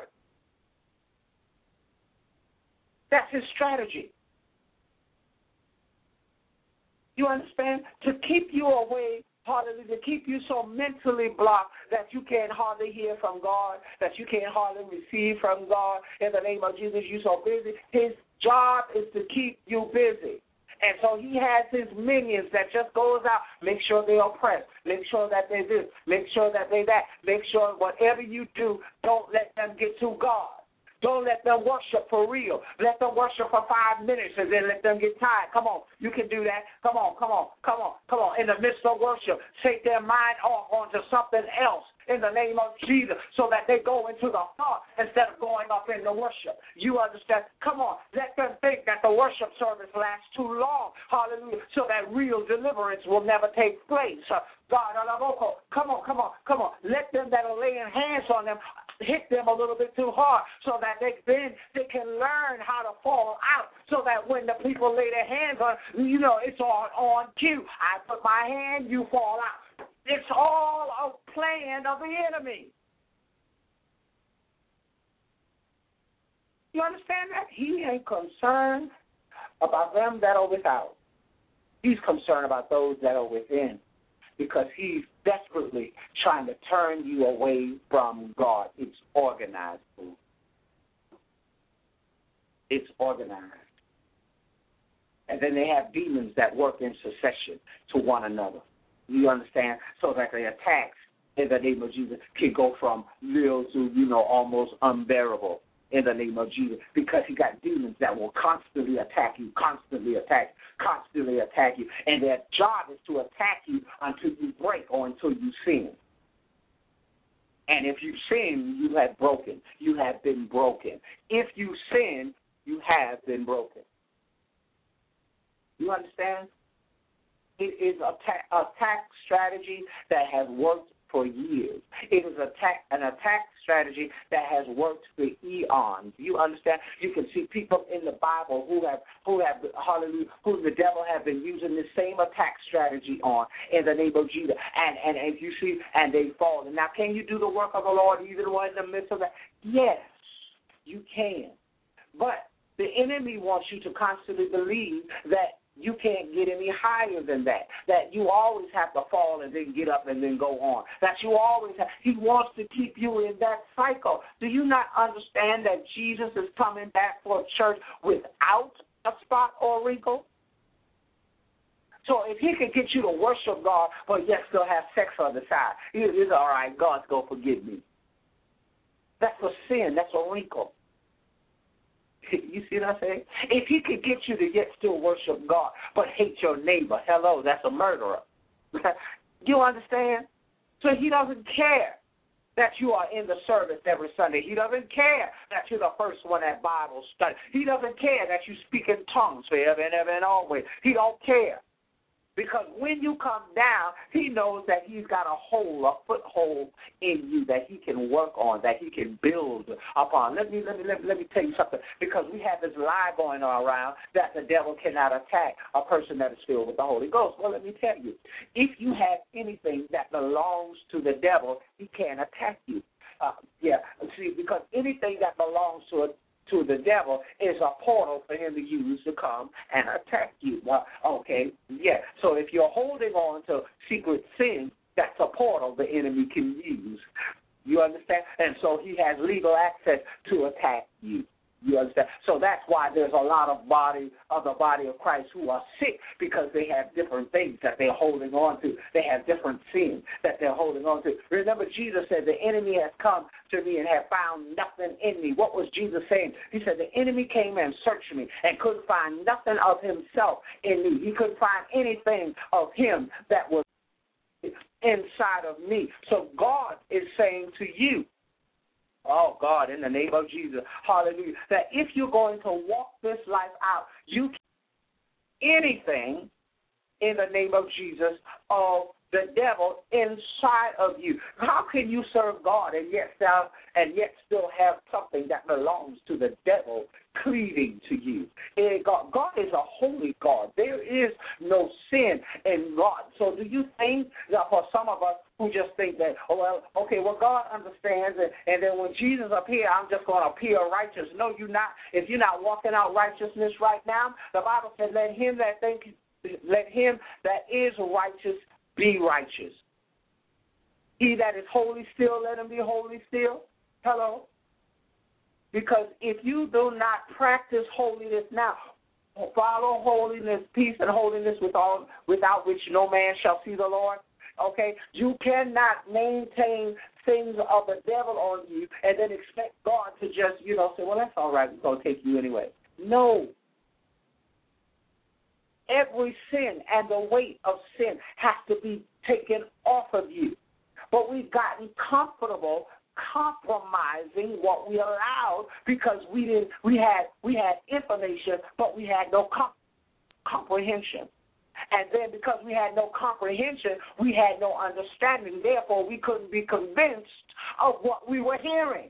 That's his strategy. You understand? To keep you away hallelujah, to keep you so mentally blocked that you can't hardly hear from God, that you can't hardly receive from God. In the name of Jesus, you're so busy. His job is to keep you busy. And so he has his minions that just goes out, make sure they oppress, make sure that they this, make sure that they that, make sure whatever you do, don't let them get to God. Don't let them worship for real. Let them worship for 5 minutes and then let them get tired. Come on, you can do that. Come on. In the midst of worship, take their mind off onto something else in the name of Jesus so that they go into the heart instead of going up in the worship. You understand? Come on, let them think that the worship service lasts too long. Hallelujah. So that real deliverance will never take place. God, come on. Let them that are laying hands on them hit them a little bit too hard so that they can learn how to fall out so that when the people lay their hands on, it's on cue. I put my hand, you fall out. It's all a plan of the enemy. You understand that? He ain't concerned about them that are without. He's concerned about those that are within, because he's desperately trying to turn you away from God. It's organized. It's organized. And then they have demons that work in succession to one another. You understand? So that the attacks in the name of Jesus can go from little to, almost unbearable in the name of Jesus, because he got demons that will constantly attack you, and their job is to attack you until you break or until you sin. And if you sin, you have broken. You have been broken. If you sin, you have been broken. You understand? It is an attack strategy that has worked for years. It is an attack strategy that has worked for eons. You understand? You can see people in the Bible who the devil have been using the same attack strategy on in the name of Jesus. And if you see, and they fall. And now, can you do the work of the Lord even in the midst of that? Yes, you can. But the enemy wants you to constantly believe that you can't get any higher than that you always have to fall and then get up and then go on, that you always have. He wants to keep you in that cycle. Do you not understand that Jesus is coming back for a church without a spot or wrinkle? So if he could get you to worship God, but yet still have sex on the side, it's all right, God's going to forgive me. That's a sin. That's a wrinkle. You see what I'm saying? If he could get you to yet still worship God but hate your neighbor, hello, that's a murderer. You understand? So he doesn't care that you are in the service every Sunday. He doesn't care that you're the first one at Bible study. He doesn't care that you speak in tongues forever and ever and always. He don't care. Because when you come down, he knows that he's got a foothold in you that he can work on, that he can build upon. Let me tell you something. Because we have this lie going on around that the devil cannot attack a person that is filled with the Holy Ghost. Well, let me tell you, if you have anything that belongs to the devil, he can't attack you. Because anything that belongs to the devil is a portal for him to use to come and attack you. So if you're holding on to secret sin, that's a portal the enemy can use. You understand? And so he has legal access to attack you. You understand? So that's why there's a lot of the body of Christ who are sick, because they have different things that they're holding on to. They have different sins that they're holding on to. Remember, Jesus said, the enemy has come to me and have found nothing in me. What was Jesus saying? He said, the enemy came and searched me and couldn't find nothing of himself in me. He couldn't find anything of him that was inside of me. So God is saying to you, oh, God, in the name of Jesus, hallelujah, that if you're going to walk this life out, you can do anything in the name of Jesus of the devil inside of you. How can you serve God and yet still have something that belongs to the devil cleaving to you? God is a holy God. There is no sin in God. So do you think that for some of us who just think that, God understands it, and then when Jesus appears, I'm just going to appear righteous? No, you're not. If you're not walking out righteousness right now, the Bible says, let him that is righteous be righteous. He that is holy still, let him be holy still. Hello? Because if you do not practice holiness now, follow holiness, peace, and holiness without which no man shall see the Lord, okay? You cannot maintain things of the devil on you and then expect God to just, say, well, that's all right, we're going to take you anyway. No. Every sin and the weight of sin has to be taken off of you. But we've gotten comfortable compromising what we allowed because we had information, but we had no comprehension. And then because we had no comprehension, we had no understanding. Therefore, we couldn't be convinced of what we were hearing.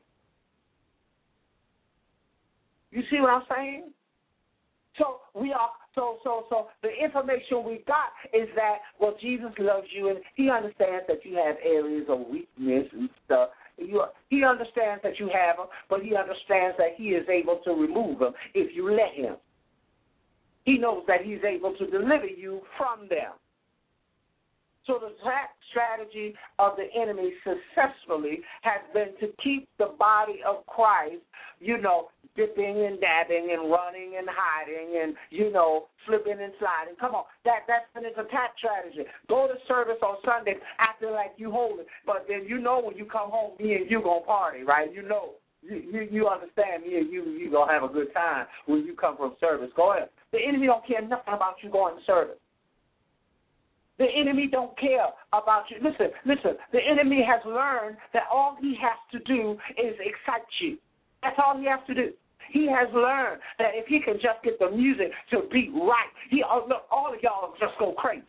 You see what I'm saying? So the information we got is that, well, Jesus loves you, and he understands that you have areas of weakness and stuff. He understands that you have them, but he understands that he is able to remove them if you let him. He knows that he's able to deliver you from them. So the strategy of the enemy successfully has been to keep the body of Christ, dipping and dabbing and running and hiding and, slipping and sliding. Come on, that's been his attack strategy. Go to service on Sunday acting like you holy, but then when you come home, me and you going to party, right? You understand me and you going to have a good time when you come from service. Go ahead. The enemy don't care nothing about you going to service. The enemy don't care about you. Listen, the enemy has learned that all he has to do is excite you. That's all he has to do. He has learned that if he can just get the music to be right, all of y'all will just go crazy.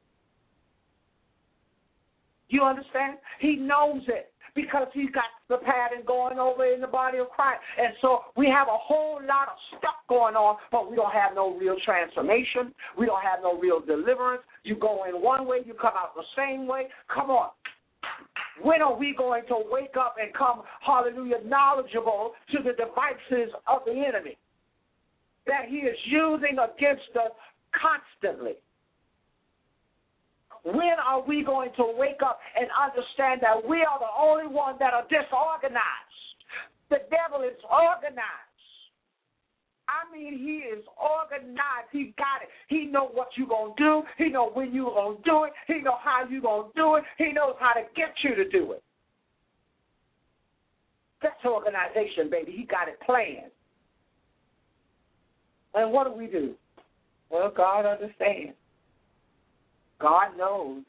You understand? He knows it because he's got the pattern going over in the body of Christ. And so we have a whole lot of stuff going on, but we don't have no real transformation. We don't have no real deliverance. You go in one way, you come out the same way. Come on. When are we going to wake up and come, hallelujah, knowledgeable to the devices of the enemy that he is using against us constantly? When are we going to wake up and understand that we are the only ones that are disorganized? The devil is organized. I mean, he is organized. He got it. He knows what you're going to do. He knows when you're going to do it. He knows how you're going to do it. He knows how to get you to do it. That's organization, baby. He got it planned. And what do? Well, God understands. God knows.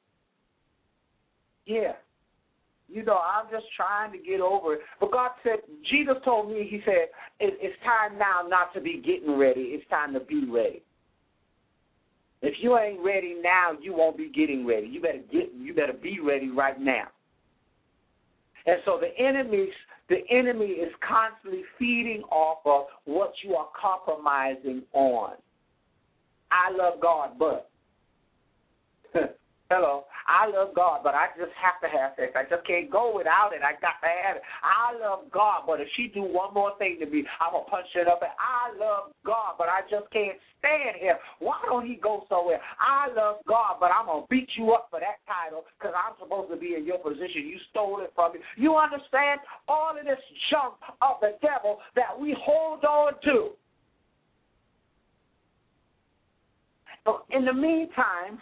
Yeah. I'm just trying to get over it. But God said, Jesus told me, he said, it's time now not to be getting ready. It's time to be ready. If you ain't ready now, you won't be getting ready. You better be ready right now. And so the enemy is constantly feeding off of what you are compromising on. I love God, but hello. I love God, but I just have to have sex. I just can't go without it. I got to have it. I love God, but if she do one more thing to me, I'm going to punch it up. And I love God, but I just can't stand him. Why don't he go somewhere? I love God, but I'm going to beat you up for that title because I'm supposed to be in your position. You stole it from me. You understand all of this junk of the devil that we hold on to. So in the meantime,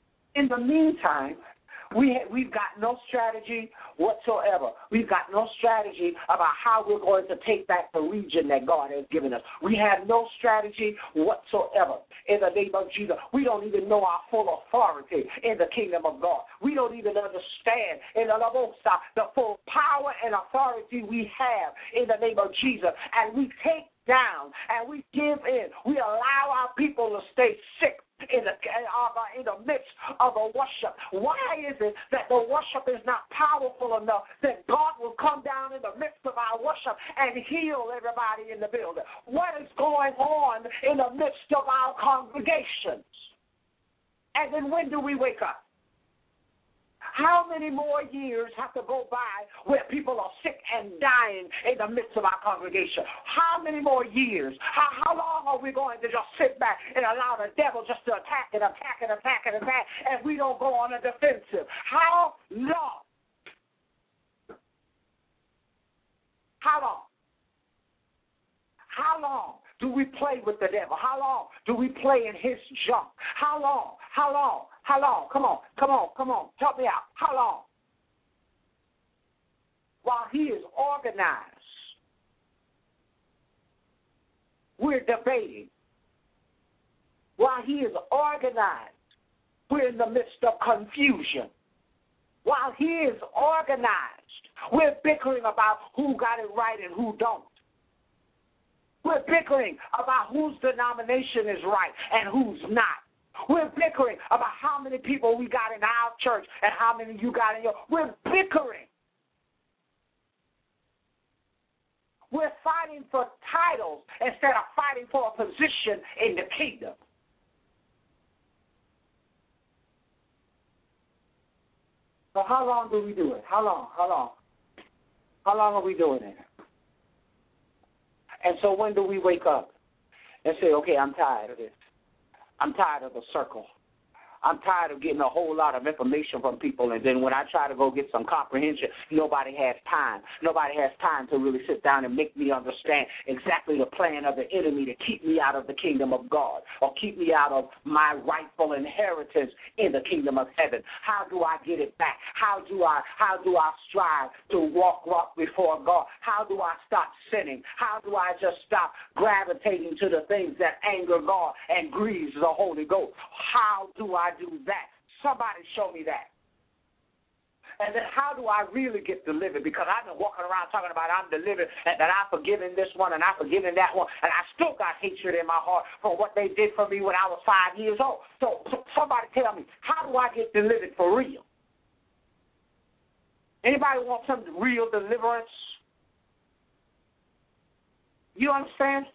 we've got no strategy whatsoever. We've got no strategy about how we're going to take back the region that God has given us. We have no strategy whatsoever in the name of Jesus. We don't even know our full authority in the kingdom of God. We don't even understand in the full power and authority we have in the name of Jesus. And we take down and we give in. We allow our people to stay sick in the midst of a worship. Why is it that the worship is not powerful enough that God will come down in the midst of our worship and heal everybody in the building? What is going on in the midst of our congregations? And then when do we wake up? How many more years have to go by where people are sick and dying in the midst of our congregation? How many more years? How long are we going to just sit back and allow the devil just to attack and attack and attack and attack, and we don't go on a defensive? How long? How long? How long do we play with the devil? How long do we play in his junk? How long? How long? How long? Come on, come on, come on. Help me out. How long? While he is organized, we're debating. While he is organized, we're in the midst of confusion. While he is organized, we're bickering about who got it right and who don't. We're bickering about whose denomination is right and who's not. We're bickering about how many people we got in our church and how many you got in your. We're bickering. We're fighting for titles instead of fighting for a position in the kingdom. So how long do we do it? How long? How long? How long are we doing it? And so when do we wake up and say, okay, I'm tired of this. I'm tired of the circle. I'm tired of getting a whole lot of information from people, and then when I try to go get some comprehension, nobody has time. Nobody has time to really sit down and make me understand exactly the plan of the enemy to keep me out of the kingdom of God or keep me out of my rightful inheritance in the kingdom of heaven. How do I get it back? How do I strive to walk before God? How do I stop sinning? How do I just stop gravitating to the things that anger God and grieves the Holy Ghost? How do I do that? Somebody show me that. And then how do I really get delivered? Because I've been walking around talking about I'm delivered and that I've forgiven this one and I've forgiven that one, and I still got hatred in my heart for what they did for me when I was 5 years old. So somebody tell me, how do I get delivered for real? Anybody want some real deliverance? You understand?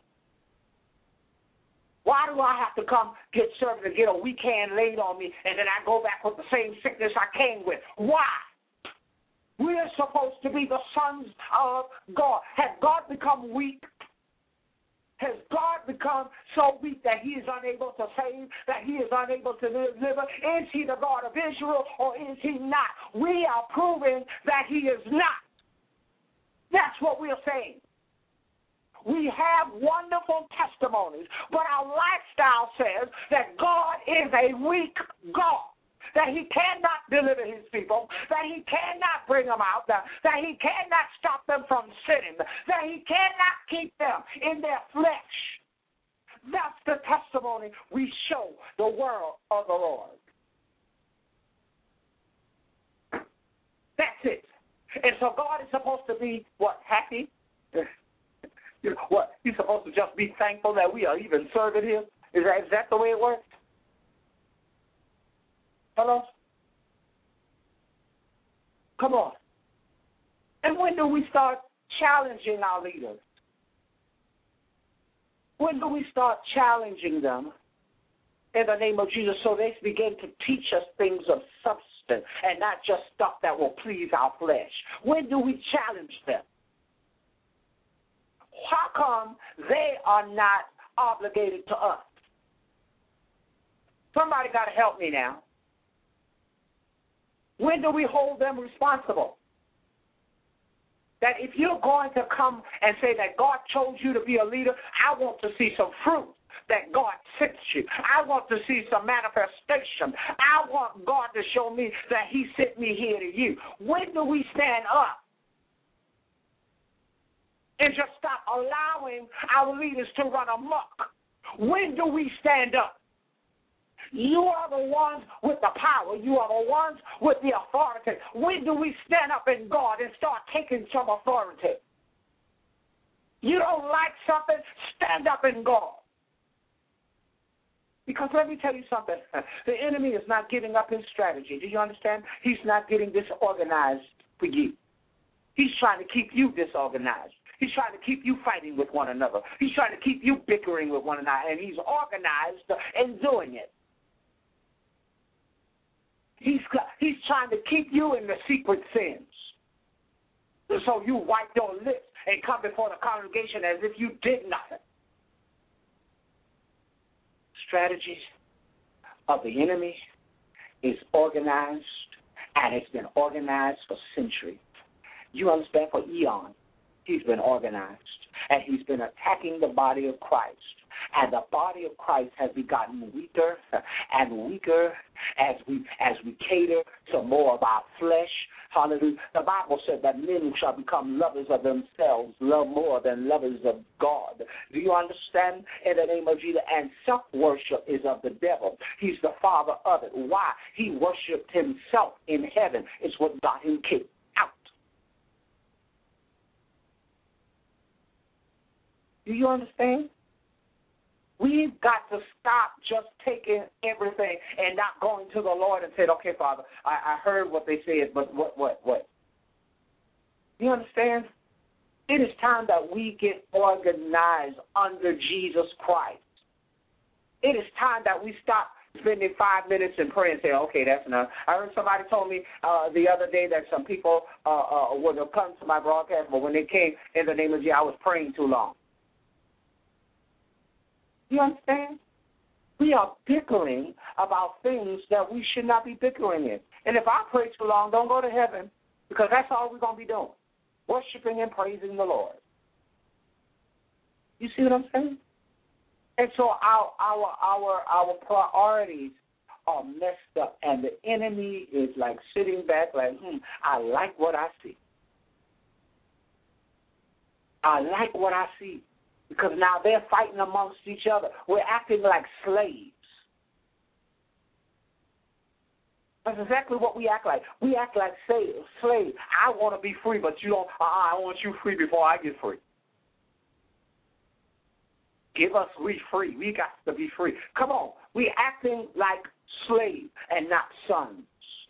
Why do I have to come get served and get a weak hand laid on me and then I go back with the same sickness I came with? Why? We're supposed to be the sons of God. Has God become weak? Has God become so weak that he is unable to save, that he is unable to deliver? Is he the God of Israel or is he not? We are proving that he is not. That's what we're saying. We have wonderful testimonies, but our lifestyle says that God is a weak God, that he cannot deliver his people, that he cannot bring them out, that he cannot stop them from sinning, that he cannot keep them in their flesh. That's the testimony we show the world of the Lord. That's it. And so God is supposed to be, what, happy? You know, what? He's supposed to just be thankful that we are even serving him? Is that the way it works? Hello? Come on. And when do we start challenging our leaders? When do we start challenging them in the name of Jesus so they begin to teach us things of substance and not just stuff that will please our flesh? When do we challenge them? How come they are not obligated to us? Somebody got to help me now. When do we hold them responsible? That if you're going to come and say that God chose you to be a leader, I want to see some fruit that God sent you. I want to see some manifestation. I want God to show me that he sent me here to you. When do we stand up and just stop allowing our leaders to run amok? When do we stand up? You are the ones with the power. You are the ones with the authority. When do we stand up in God and start taking some authority? You don't like something, stand up in God. Because let me tell you something. The enemy is not giving up his strategy. Do you understand? He's not getting disorganized for you. He's trying to keep you disorganized. He's trying to keep you fighting with one another. He's trying to keep you bickering with one another, and he's organized in doing it. He's trying to keep you in the secret sins. So you wipe your lips and come before the congregation as if you did nothing. Strategies of the enemy is organized, and it's been organized for centuries. You understand? For eons, he's been organized, and he's been attacking the body of Christ. And the body of Christ has gotten weaker and weaker as we cater to more of our flesh. Hallelujah. The Bible said that men shall become lovers of themselves, love more than lovers of God. Do you understand? In the name of Jesus. And self-worship is of the devil. He's the father of it. Why? He worshipped himself in heaven. It's what got him kicked out. Do you understand? We've got to stop just taking everything and not going to the Lord and saying, okay, Father, I heard what they said, but what? You understand? It is time that we get organized under Jesus Christ. It is time that we stop spending 5 minutes in prayer and say, okay, that's enough. I heard somebody told me the other day that some people would have come to my broadcast, but when they came in the name of Jesus, I was praying too long. You understand? We are bickering about things that we should not be bickering in. And if I pray too long, don't go to heaven, because that's all we're going to be doing, worshiping and praising the Lord. You see what I'm saying? And so our priorities are messed up, and the enemy is like sitting back like, I like what I see. I like what I see. Because now they're fighting amongst each other. We're acting like slaves. That's exactly what we act like. We act like slaves. I want to be free, but you don't. I want you free before I get free. Give us free. We got to be free. Come on. We're acting like slaves and not sons.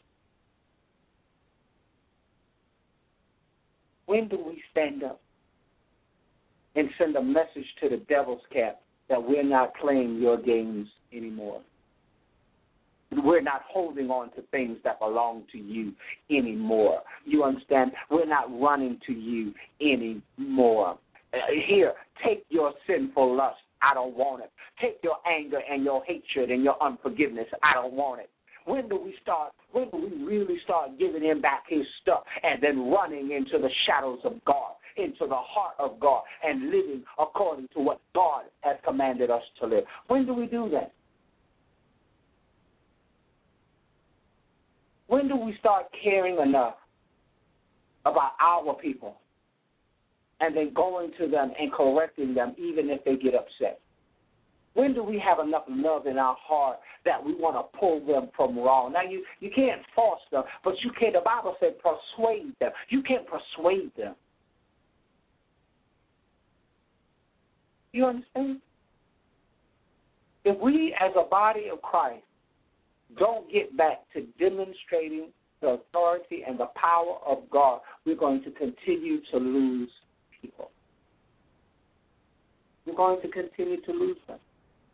When do we stand up and send a message to the devil's camp that we're not playing your games anymore? We're not holding on to things that belong to you anymore. You understand? We're not running to you anymore. Here, take your sinful lust. I don't want it. Take your anger and your hatred and your unforgiveness. I don't want it. When do we really start giving him back his stuff and then running into the shadows of God, into the heart of God, and living according to what God has commanded us to live? When do we do that? When do we start caring enough about our people and then going to them and correcting them even if they get upset? When do we have enough love in our heart that we want to pull them from wrong? Now, you can't force them, but you can. The Bible said persuade them. You can't persuade them. You understand? If we as a body of Christ don't get back to demonstrating the authority and the power of God, we're going to continue to lose people. We're going to continue to lose them.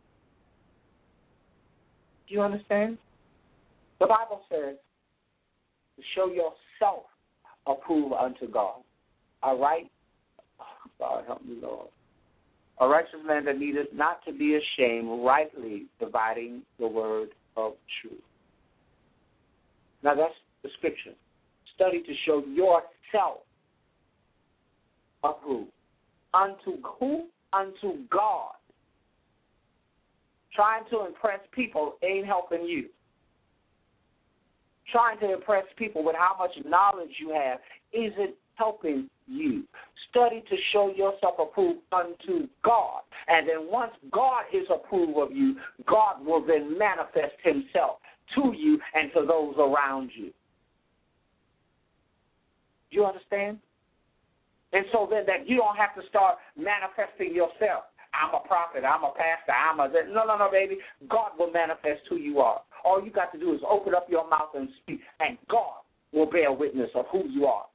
Do you understand? The Bible says to show yourself approved unto God. All right? Oh, God, help me, Lord. A righteous man that needeth not to be ashamed, rightly dividing the word of truth. Now, that's the scripture. Study to show yourself approved. Unto who? Unto God. Trying to impress people ain't helping you. Trying to impress people with how much knowledge you have isn't helping you. Study to show yourself approved unto God. And then once God is approved of you, God will then manifest himself to you and to those around you. Do you understand? And so then that you don't have to start manifesting yourself. I'm a prophet, I'm a pastor, No, baby. God will manifest who you are. All you got to do is open up your mouth and speak, and God will bear witness of who you are.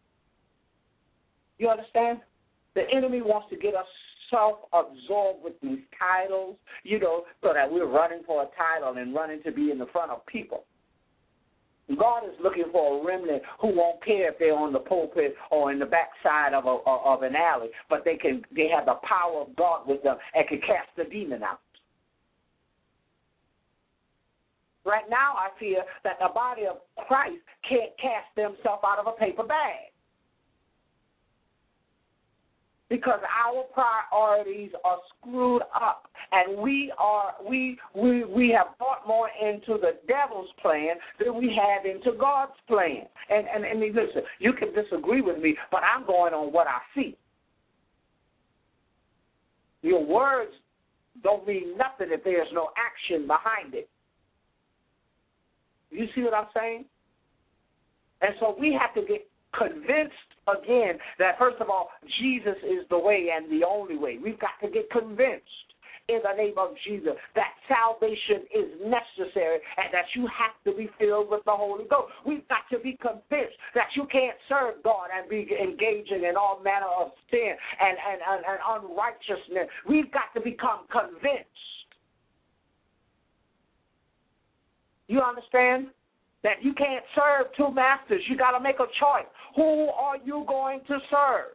You understand? The enemy wants to get us self-absorbed with these titles, so that we're running for a title and running to be in the front of people. God is looking for a remnant who won't care if they're on the pulpit or in the backside of an alley, but they have the power of God with them and can cast the demon out. Right now, I fear that the body of Christ can't cast themselves out of a paper bag because our priorities are screwed up, and we have brought more into the devil's plan than we have into God's plan. And listen, you can disagree with me, but I'm going on what I see. Your words don't mean nothing if there's no action behind it. You see what I'm saying? And so we have to get convinced again that, first of all, Jesus is the way and the only way. We've got to get convinced in the name of Jesus that salvation is necessary and that you have to be filled with the Holy Ghost. We've got to be convinced that you can't serve God and be engaging in all manner of sin and unrighteousness. We've got to become convinced. You understand? That you can't serve two masters. You got to make a choice. Who are you going to serve?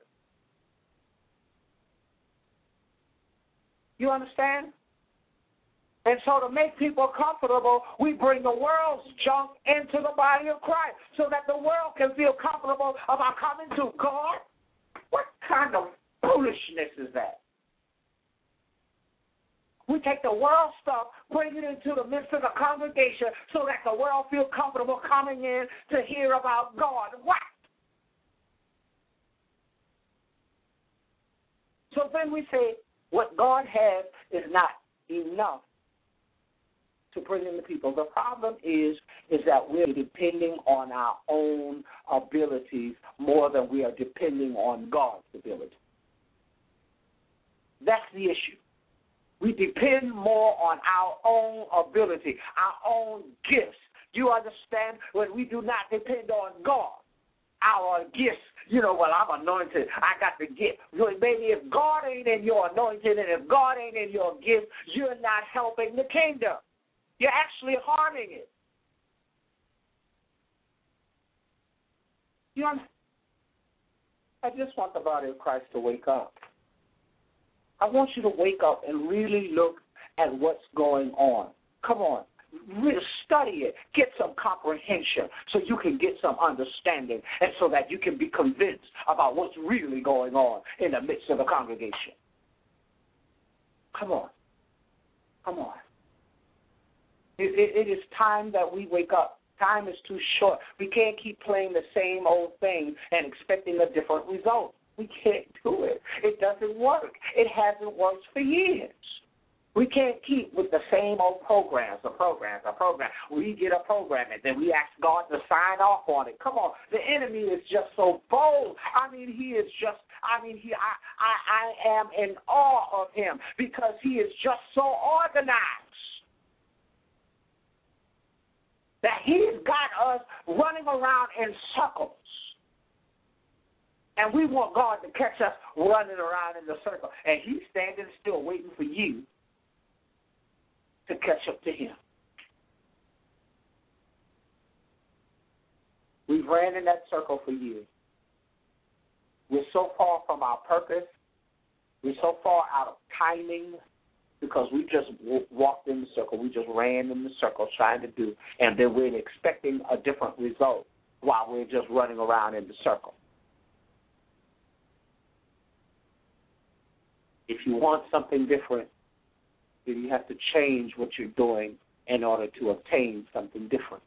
You understand? And so to make people comfortable, we bring the world's junk into the body of Christ so that the world can feel comfortable about coming to God. What kind of foolishness is that? We take the world stuff, bring it into the midst of the congregation so that the world feel comfortable coming in to hear about God. What? So then we say what God has is not enough to bring in the people. The problem is that we're depending on our own abilities more than we are depending on God's ability. That's the issue. We depend more on our own ability, our own gifts. You understand? When we do not depend on God, our gifts, I'm anointed, I got the gift. Baby, if God ain't in your anointing and if God ain't in your gift, you're not helping the kingdom. You're actually harming it. I just want the body of Christ to wake up. I want you to wake up and really look at what's going on. Come on. Really study it. Get some comprehension so you can get some understanding and so that you can be convinced about what's really going on in the midst of the congregation. Come on. Come on. It is time that we wake up. Time is too short. We can't keep playing the same old thing and expecting a different result. We can't do it. It doesn't work. It hasn't worked for years. We can't keep with the same old programs. We get a program and then we ask God to sign off on it. Come on. The enemy is just so bold. I am in awe of him because he is just so organized that he's got us running around in circles. And we want God to catch us running around in the circle. And he's standing still waiting for you to catch up to him. We've ran in that circle for years. We're so far from our purpose. We're so far out of timing because we just walked in the circle. We just ran in the circle trying to do, and then we're expecting a different result while we're just running around in the circle. If you want something different, then you have to change what you're doing in order to obtain something different.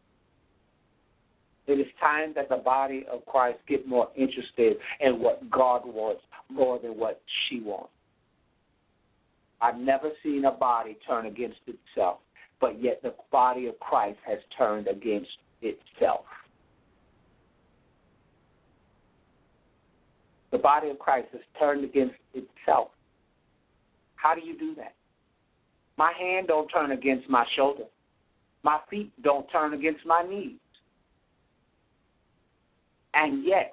It is time that the body of Christ get more interested in what God wants more than what she wants. I've never seen a body turn against itself, but yet the body of Christ has turned against itself. The body of Christ has turned against itself. How do you do that? My hand don't turn against my shoulder. My feet don't turn against my knees. And yet,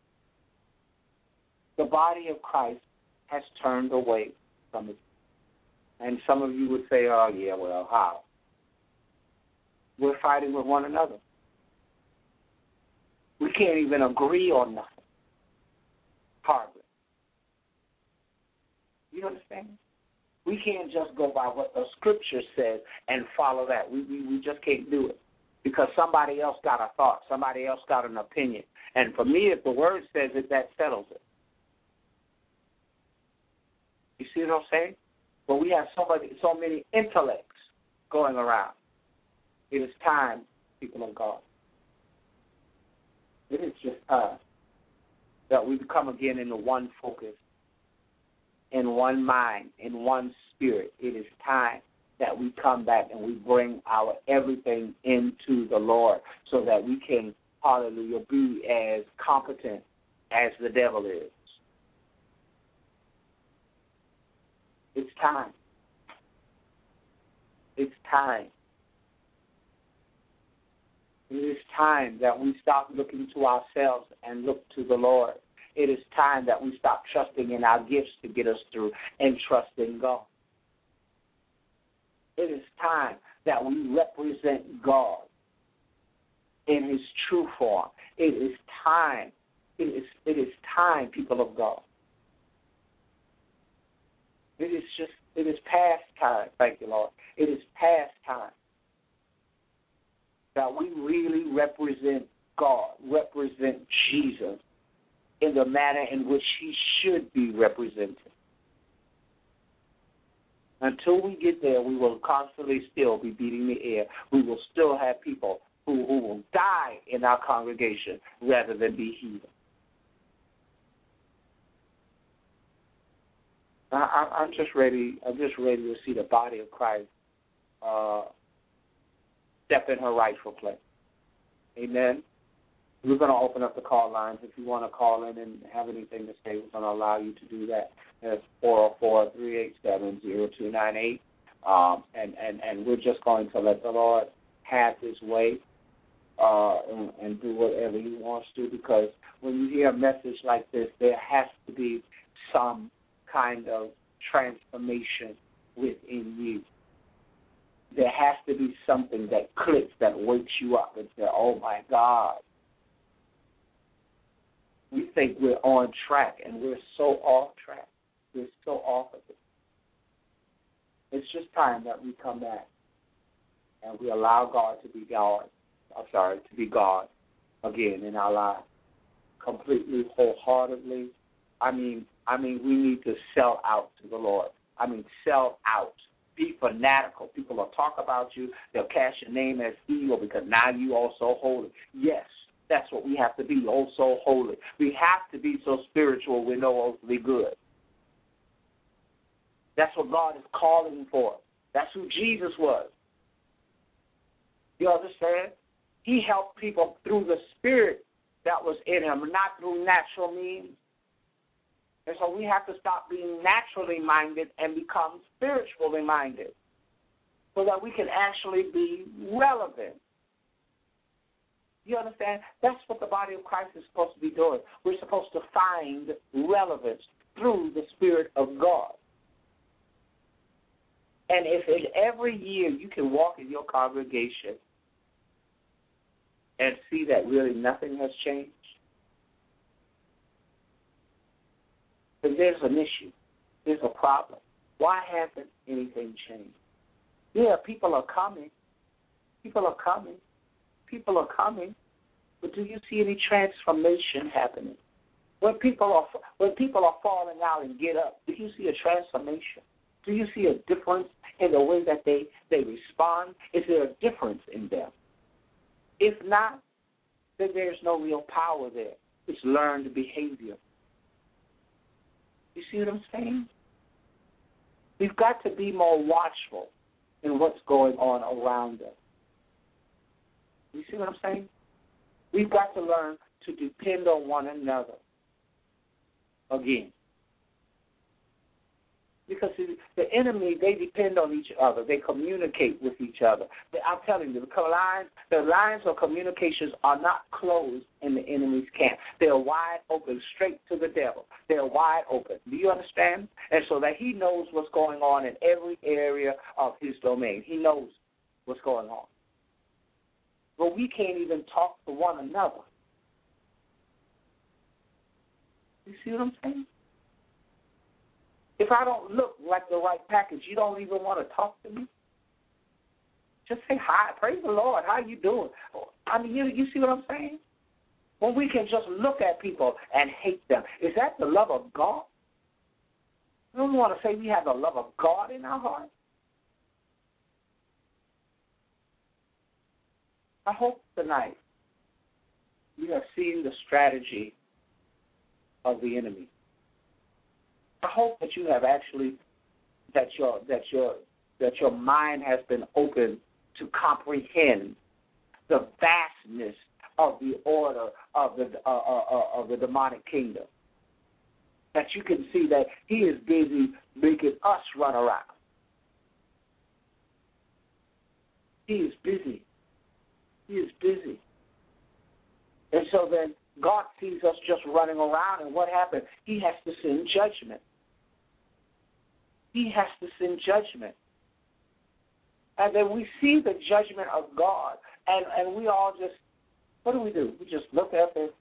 the body of Christ has turned away from it. And some of you would say, oh, yeah, well, how? We're fighting with one another. We can't even agree on nothing. Hardly. You understand? We can't just go by what the Scripture says and follow that. We just can't do it because somebody else got a thought, somebody else got an opinion. And for me, if the Word says it, that settles it. You see what I'm saying? But we have so many intellects going around. It is time, people of God. It is just time that we come again into one focus, in one mind, in one spirit. It is time that we come back and we bring our everything into the Lord so that we can, hallelujah, be as competent as the devil is. It's time. It's time. It is time that we stop looking to ourselves and look to the Lord. It is time that we stop trusting in our gifts to get us through and trust in God. It is time that we represent God in His true form. It is time. It is time, people of God. It is past time, thank you, Lord. It is past time that we really represent God, represent Jesus in the manner in which He should be represented. Until we get there, we will constantly still be beating the air. We will still have people who will die in our congregation rather than be healed. I'm just ready to see the body of Christ step in her rightful place. Amen. We're going to open up the call lines. If you want to call in and have anything to say, we're going to allow you to do that. It's 404-387-0298. And we're just going to let the Lord have His way and do whatever He wants to, because when you hear a message like this, there has to be some kind of transformation within you. There has to be something that clicks, that wakes you up and says, oh, my God. We think we're on track, and we're so off track. We're so off of it. It's just time that we come back and we allow God to be God. To be God again in our lives, completely, wholeheartedly. I mean, we need to sell out to the Lord. Sell out. Be fanatical. People will talk about you. They'll cast your name as evil because now you are so holy. Yes, that's what we have to be, oh so holy. We have to be so spiritual we know oh to be good. That's what God is calling for. That's who Jesus was. You understand? He helped people through the spirit that was in Him, not through natural means. And so we have to stop being naturally minded and become spiritually minded so that we can actually be relevant. You understand? That's what the body of Christ is supposed to be doing. We're supposed to find relevance through the Spirit of God. And if every year you can walk in your congregation and see that really nothing has changed, then there's an issue. There's a problem. Why hasn't anything changed? Yeah, people are coming. People are coming. People are coming. But do you see any transformation happening? When people are falling out and get up, do you see a transformation? Do you see a difference in the way that they respond? Is there a difference in them? If not, then there's no real power there. It's learned behavior. You see what I'm saying? We've got to be more watchful in what's going on around us. You see what I'm saying? We've got to learn to depend on one another again. Because the enemy, they depend on each other. They communicate with each other. I'm telling you, the lines of communications are not closed in the enemy's camp. They're wide open, straight to the devil. They're wide open. Do you understand? And so that he knows what's going on in every area of his domain. He knows what's going on. But we can't even talk to one another You see what I'm saying? If I don't look like the right package, you don't even want to talk to me. Just say hi. Praise the Lord. How you doing? I mean, you see what I'm saying? When we can just look at people and hate them, is that the love of God? We don't want to say we have the love of God in our heart. I hope tonight you have seen the strategy of the enemy. I hope that you have actually that your mind has been open to comprehend the vastness of the order of the demonic kingdom. That you can see that he is busy making us run around. He is busy. He is busy. And so then God sees us just running around, and what happens? He has to send judgment. He has to send judgment. And then we see the judgment of God, and we all just, what do? We just look at it,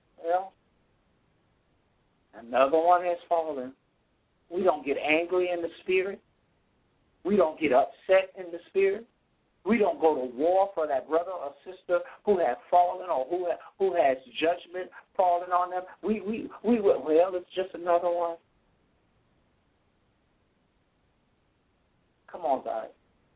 another one has fallen. We don't get angry in the spirit. We don't get upset in the spirit. We don't go to war for that brother or sister who has fallen or who has judgment falling on them. Well, it's just another one. Come on, guys.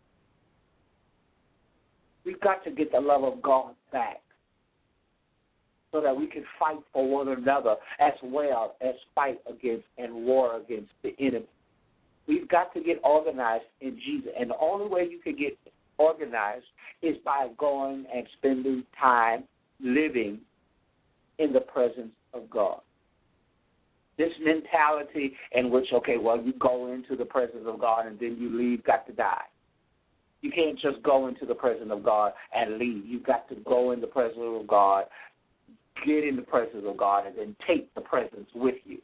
We've got to get the love of God back so that we can fight for one another as well as fight against and war against the enemy. We've got to get organized in Jesus. And the only way you can get organized is by going and spending time living in the presence of God. This mentality in which, you go into the presence of God and then you leave, got to die. You can't just go into the presence of God and leave. You've got to go in the presence of God, get in the presence of God, and then take the presence with you.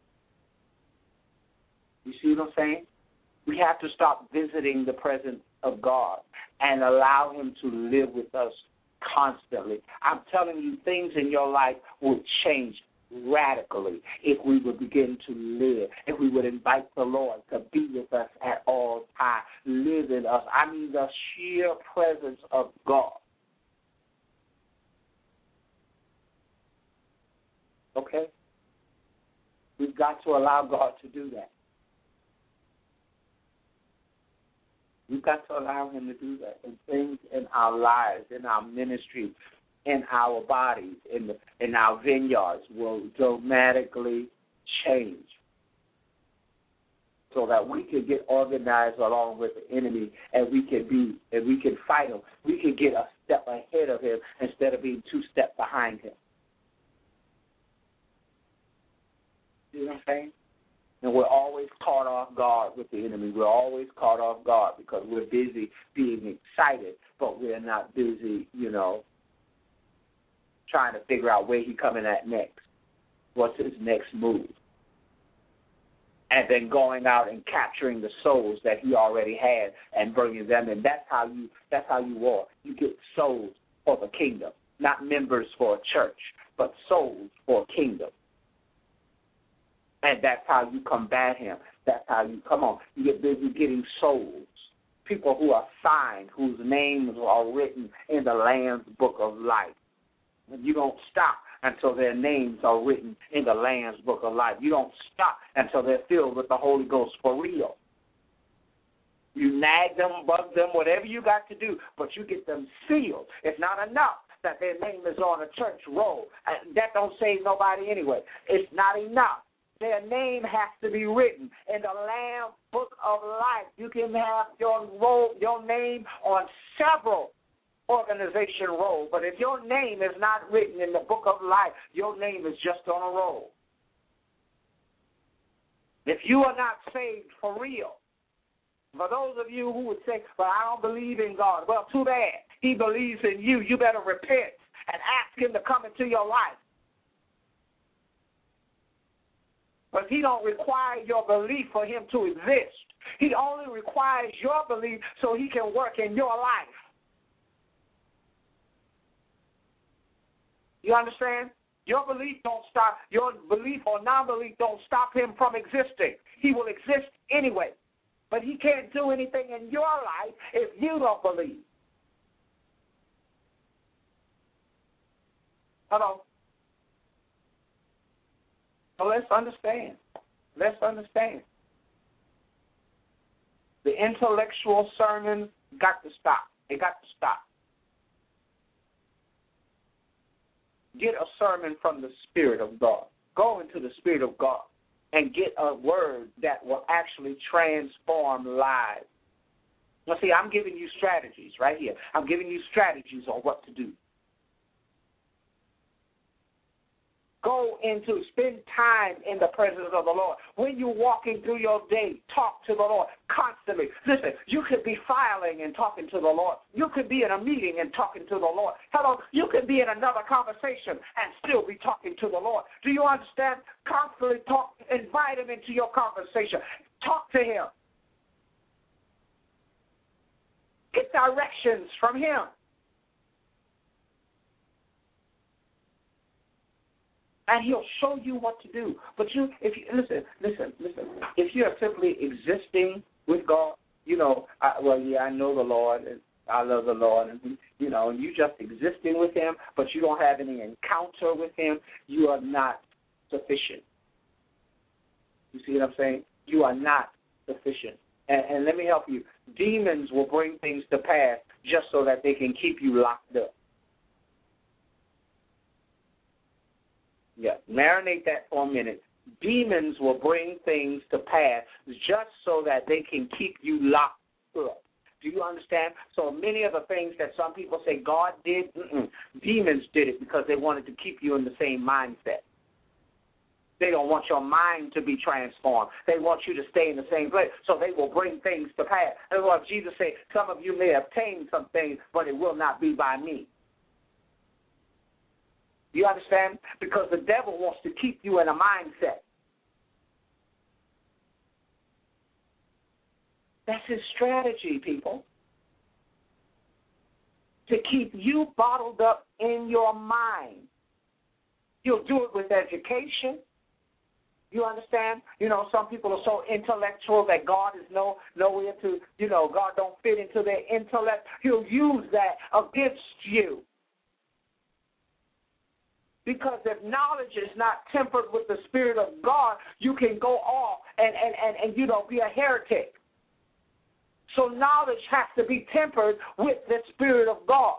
You see what I'm saying? We have to stop visiting the presence of God and allow him to live with us constantly. I'm telling you, things in your life will change radically if we would begin to live, if we would invite the Lord to be with us at all times, live in us. I mean the sheer presence of God. Okay? We've got to allow God to do that. We've got to allow him to do that. And things in our lives, in our ministry, in our bodies, in our vineyards will dramatically change so that we can get organized along with the enemy and we can fight him. We can get a step ahead of him instead of being 2 steps behind him. You know what I'm saying? And we're always caught off guard with the enemy. We're always caught off guard because we're busy being excited, but we're not busy, trying to figure out where he's coming at next. What's his next move? And then going out and capturing the souls that he already had and bringing them in. That's how you war. You get souls for the kingdom, not members for a church, but souls for a kingdom. And that's how you combat him. That's how you get busy getting souls. People who are signed, whose names are written in the Lamb's Book of Life. And you don't stop until their names are written in the Lamb's Book of Life. You don't stop until they're filled with the Holy Ghost for real. You nag them, bug them, whatever you got to do, but you get them sealed. It's not enough that their name is on a church roll. That don't save nobody anyway. It's not enough. Their name has to be written in the Lamb's Book of Life. You can have your name on several organization roll, but if your name is not written in the Book of Life, your name is just on a roll. If you are not saved for real, for those of you who would say, well, I don't believe in God, well, too bad. He believes in you. You better repent and ask him to come into your life. But he don't require your belief for him to exist. He only requires your belief so he can work in your life. You understand? Your belief don't stop. Your belief or non-belief don't stop him from existing. He will exist anyway. But he can't do anything in your life if you don't believe. Hello? So let's understand. Let's understand. The intellectual sermons got to stop. They got to stop. Get a sermon from the Spirit of God. Go into the Spirit of God and get a word that will actually transform lives. Now, see, I'm giving you strategies right here. I'm giving you strategies on what to do. Go into, spend time in the presence of the Lord. When you're walking through your day, talk to the Lord constantly. Listen, you could be filing and talking to the Lord. You could be in a meeting and talking to the Lord. Hello, you could be in another conversation and still be talking to the Lord. Do you understand? Constantly talk, invite him into your conversation. Talk to him. Get directions from him. And he'll show you what to do. But if you listen. If you are simply existing with God, I know the Lord, and I love the Lord, and and you just existing with him, but you don't have any encounter with him, you are not sufficient. You see what I'm saying? You are not sufficient. And let me help you. Demons will bring things to pass just so that they can keep you locked up. Yeah, marinate that for a minute. Demons will bring things to pass just so that they can keep you locked up. Do you understand? So many of the things that some people say God did, demons did it because they wanted to keep you in the same mindset. They don't want your mind to be transformed. They want you to stay in the same place. So they will bring things to pass. And what Jesus said, some of you may obtain some things, but it will not be by me. You understand? Because the devil wants to keep you in a mindset. That's his strategy, people. To keep you bottled up in your mind. He'll do it with education. You understand? Some people are so intellectual that God is nowhere to, God don't fit into their intellect. He'll use that against you. Because if knowledge is not tempered with the Spirit of God, you can go off and be a heretic. So knowledge has to be tempered with the Spirit of God.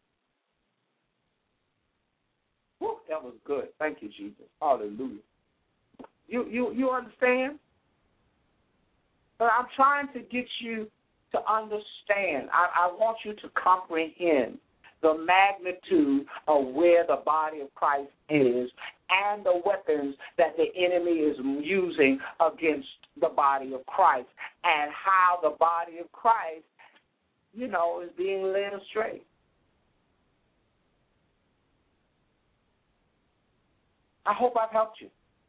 Whew, that was good. Thank you, Jesus. Hallelujah. You understand? But I'm trying to get you to understand. I want you to comprehend the magnitude of where the body of Christ is and the weapons that the enemy is using against the body of Christ and how the body of Christ, is being led astray. I hope I've helped you.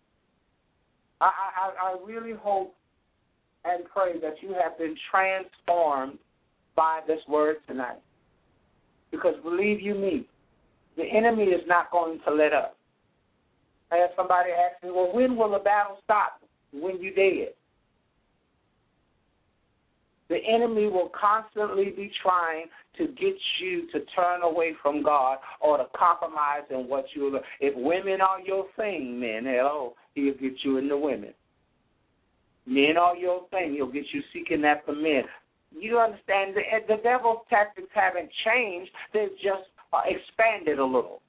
I really hope and pray that you have been transformed by this word tonight. Because believe you me, the enemy is not going to let up. I had somebody ask me, well, when will the battle stop? When you dead. The enemy will constantly be trying to get you to turn away from God or to compromise in what you are. If women are your thing, men, he'll get you into women. Men are your thing, he'll get you seeking after men. You understand, the devil's tactics haven't changed. They've just expanded a little.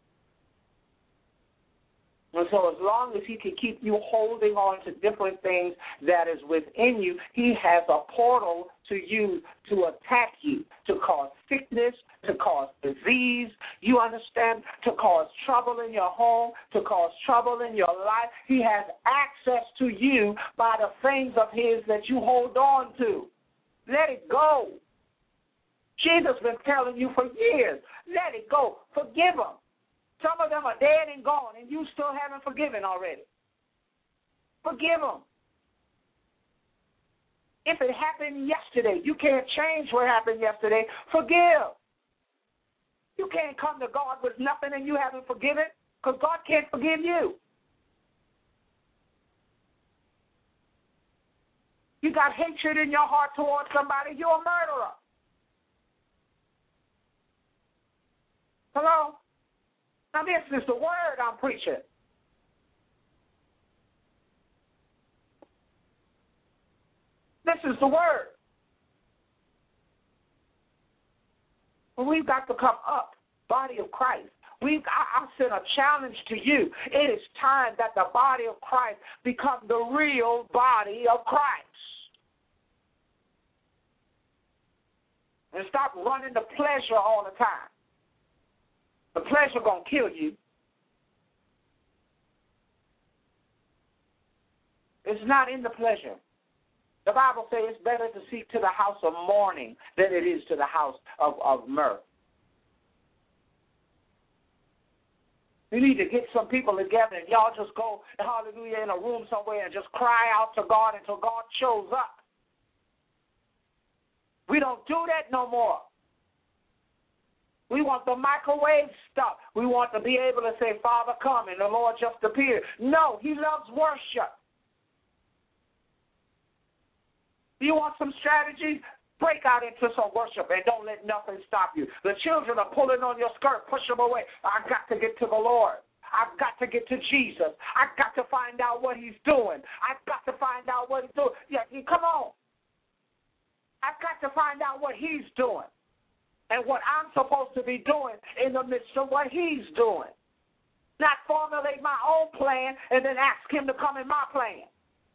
And so as long as he can keep you holding on to different things that is within you, he has a portal to use to attack you, to cause sickness, to cause disease, you understand, to cause trouble in your home, to cause trouble in your life. He has access to you by the things of his that you hold on to. Let it go. Jesus has been telling you for years, let it go. Forgive them. Some of them are dead and gone, and you still haven't forgiven already. Forgive them. If it happened yesterday, you can't change what happened yesterday. Forgive. You can't come to God with nothing and you haven't forgiven. Because God can't forgive you. You got hatred in your heart towards somebody, you're a murderer. Hello? Now this is the word I'm preaching. This is the word. We've got to come up, body of Christ. I send a challenge to you. It is time that the body of Christ become the real body of Christ. And stop running the pleasure all the time. The pleasure going to kill you. It's not in the pleasure. The Bible says it's better to seek to the house of mourning than it is to the house of mirth. We need to get some people together and y'all just go, hallelujah, in a room somewhere and just cry out to God until God shows up. We don't do that no more. We want the microwave stuff. We want to be able to say, Father, come, and the Lord just appeared. No, he loves worship. You want some strategies? Break out into some worship and don't let nothing stop you. The children are pulling on your skirt. Push them away. I've got to get to the Lord. I've got to get to Jesus. I've got to find out what he's doing. I've got to find out what he's doing. Yeah, come on. I've got to find out what he's doing and what I'm supposed to be doing in the midst of what he's doing. Not formulate my own plan and then ask him to come in my plan.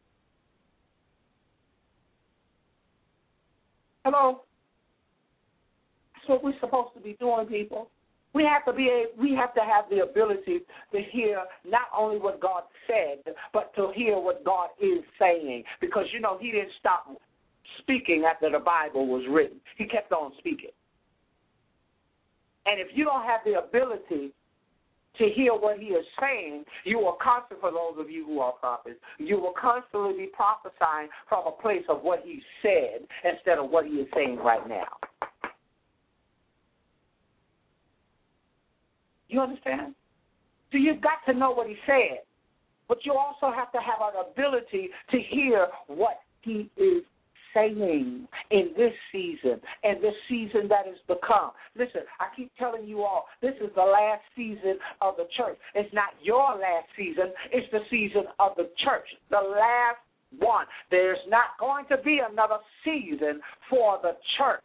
Hello? That's what we're supposed to be doing, people. We have to have the ability to hear not only what God said, but to hear what God is saying. Because, you know, he didn't stop speaking after the Bible was written. He kept on speaking. And if you don't have the ability to hear what he is saying, you will constantly, for those of you who are prophets, you will constantly be prophesying from a place of what he said instead of what he is saying right now. You understand? So you've got to know what he said, but you also have to have an ability to hear what he is saying in this season and this season that is to come. Listen, I keep telling you all, this is the last season of the church. It's not your last season. It's the season of the church, the last one. There's not going to be another season for the church.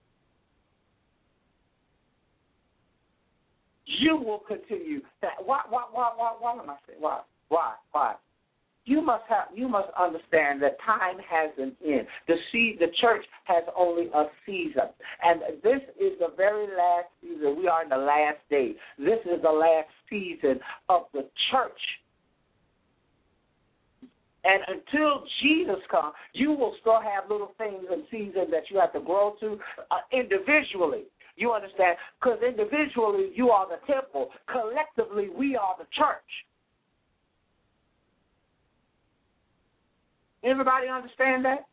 You will continue that. Why am I saying? Why? You must understand that time has an end. The church has only a season. And this is the very last season. We are in the last days. This is the last season of the church. And until Jesus comes, you will still have little things and seasons that you have to grow to individually. You understand? Because individually, you are the temple. Collectively, we are the church. Everybody understand that?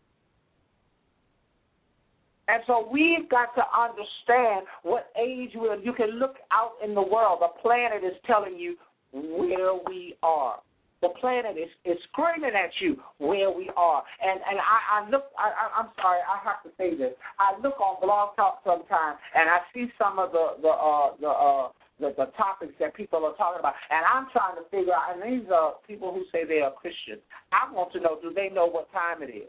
And so we've got to understand what age we're in. You can look out in the world. The planet is telling you where we are. The planet is screaming at you where we are. And I'm sorry, I have to say this. I look on Blog Talk sometimes, and I see some of the topics that people are talking about, and I'm trying to figure out, and these are people who say they are Christians. I want to know, do they know what time it is?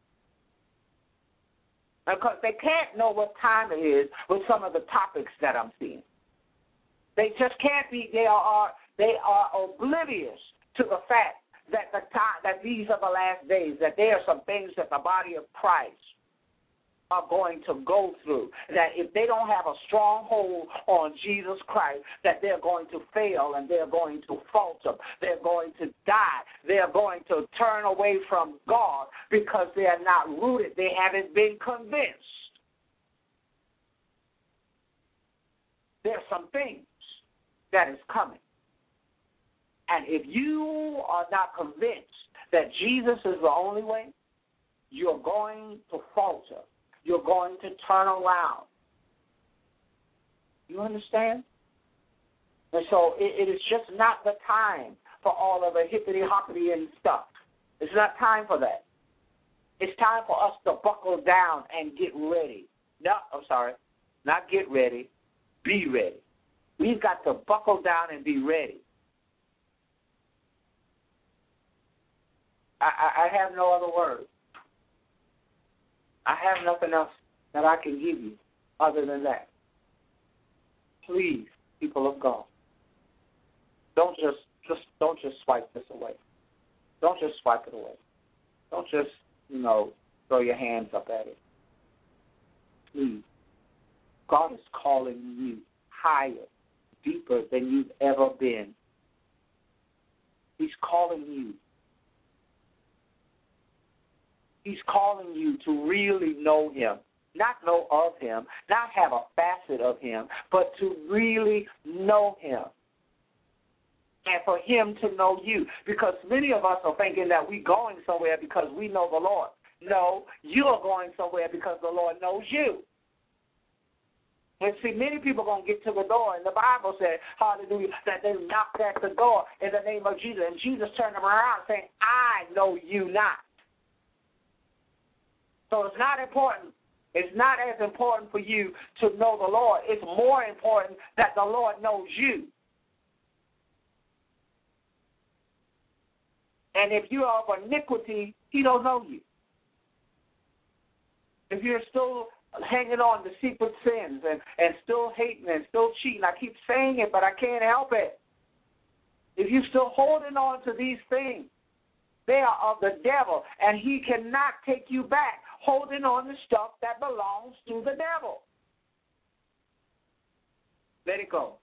Because they can't know what time it is with some of the topics that I'm seeing. They just can't be, they are oblivious to the fact that these are the last days, that there are some things that the body of Christ are going to go through, that if they don't have a strong hold on Jesus Christ, that they're going to fail and they're going to falter. They're going to die. They're going to turn away from God because they are not rooted. They haven't been convinced. There's some things that is coming. And if you are not convinced that Jesus is the only way, you're going to falter. You're going to turn around. You understand? And so it is just not the time for all of the hippity-hoppity and stuff. It's not time for that. It's time for us to buckle down and get ready. No, I'm sorry, not get ready, be ready. We've got to buckle down and be ready. I have no other words. I have nothing else that I can give you other than that. Please, people of God, don't just swipe this away. Don't just swipe it away. Don't just, throw your hands up at it. Please. God is calling you higher, deeper than you've ever been. He's calling you. He's calling you to really know him, not know of him, not have a facet of him, but to really know him. And for him to know you. Because many of us are thinking that we're going somewhere because we know the Lord. No, you are going somewhere because the Lord knows you. And see, many people are going to get to the door, and the Bible said, hallelujah, that they knocked at the door in the name of Jesus. And Jesus turned them around saying, I know you not. So it's not important. It's not as important for you to know the Lord. It's more important that the Lord knows you. And if you are of iniquity, he don't know you. If you're still hanging on to secret sins and still hating and still cheating, I keep saying it, but I can't help it. If you're still holding on to these things, they are of the devil, and he cannot take you back holding on to stuff that belongs to the devil. Let it go.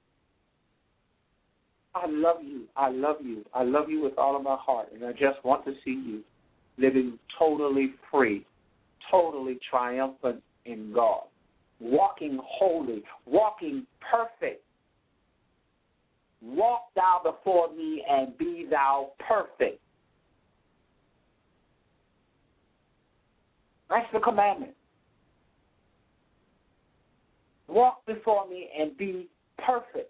I love you. I love you. I love you with all of my heart, and I just want to see you living totally free, totally triumphant in God, walking holy, walking perfect. Walk thou before me and be thou perfect. That's the commandment. Walk before me and be perfect.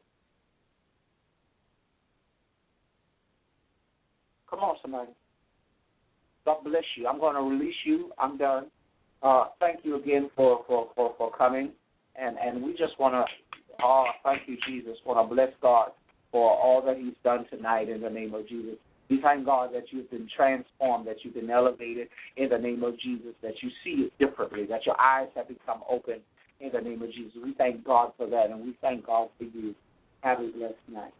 Come on, somebody. God bless you. I'm going to release you. I'm done. Thank you again for coming. And we just want to, thank you, Jesus. Want to bless God for all that he's done tonight in the name of Jesus. We thank God that you've been transformed, that you've been elevated in the name of Jesus, that you see it differently, that your eyes have become open in the name of Jesus. We thank God for that, and we thank God for you. Have a blessed night.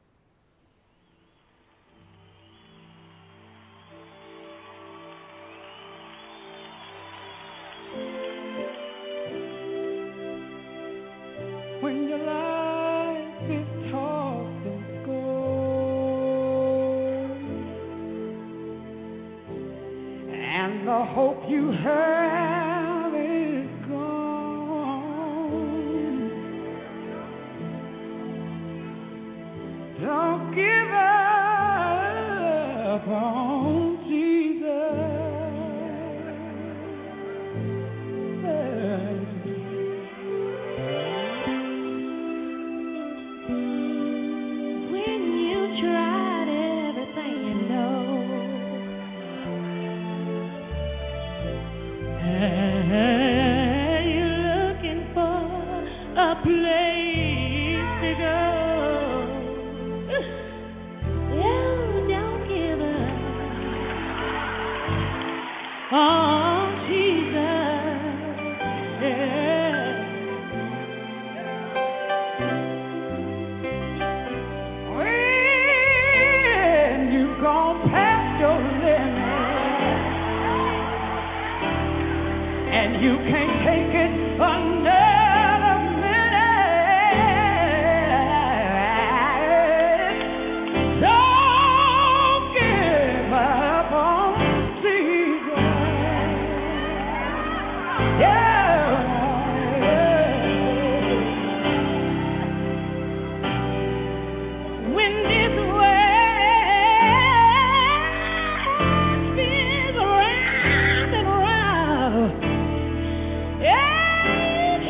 When your life is tossed and scorned, and the hope you have is gone, don't give up on Jesus. Yeah.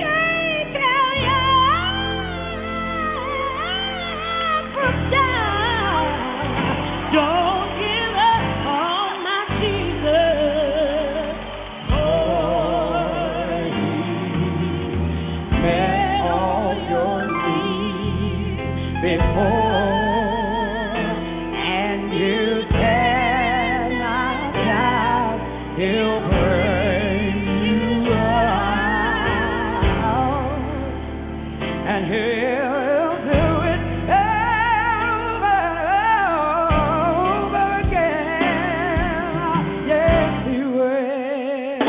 before, and you cannot doubt He'll bring you out, and He'll do it over again. Yes, He will.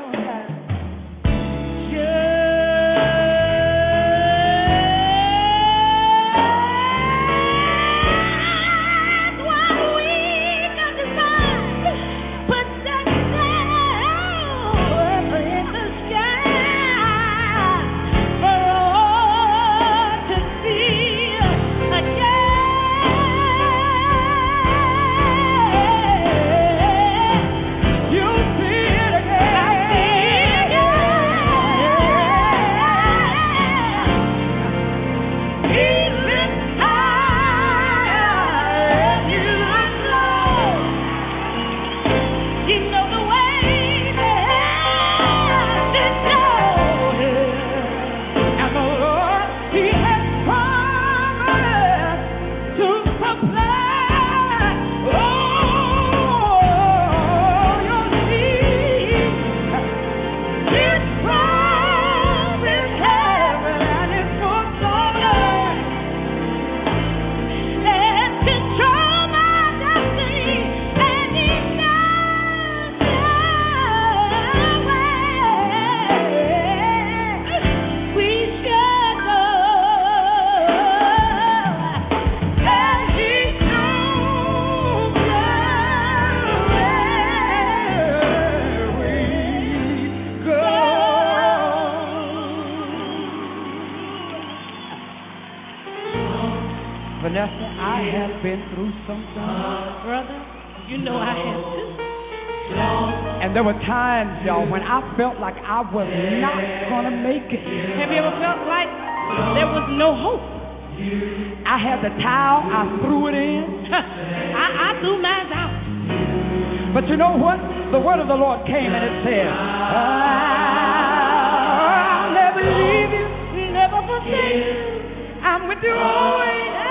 Vanessa, I have been through something. Brother, you know I have too. And there were times, y'all, when I felt like I was not going to make it. Have you ever felt like there was no hope? I had the towel, I threw it in. I threw mine out. But you know what? The word of the Lord came and it said, I'll never leave you, never forsake you. I'm with you always.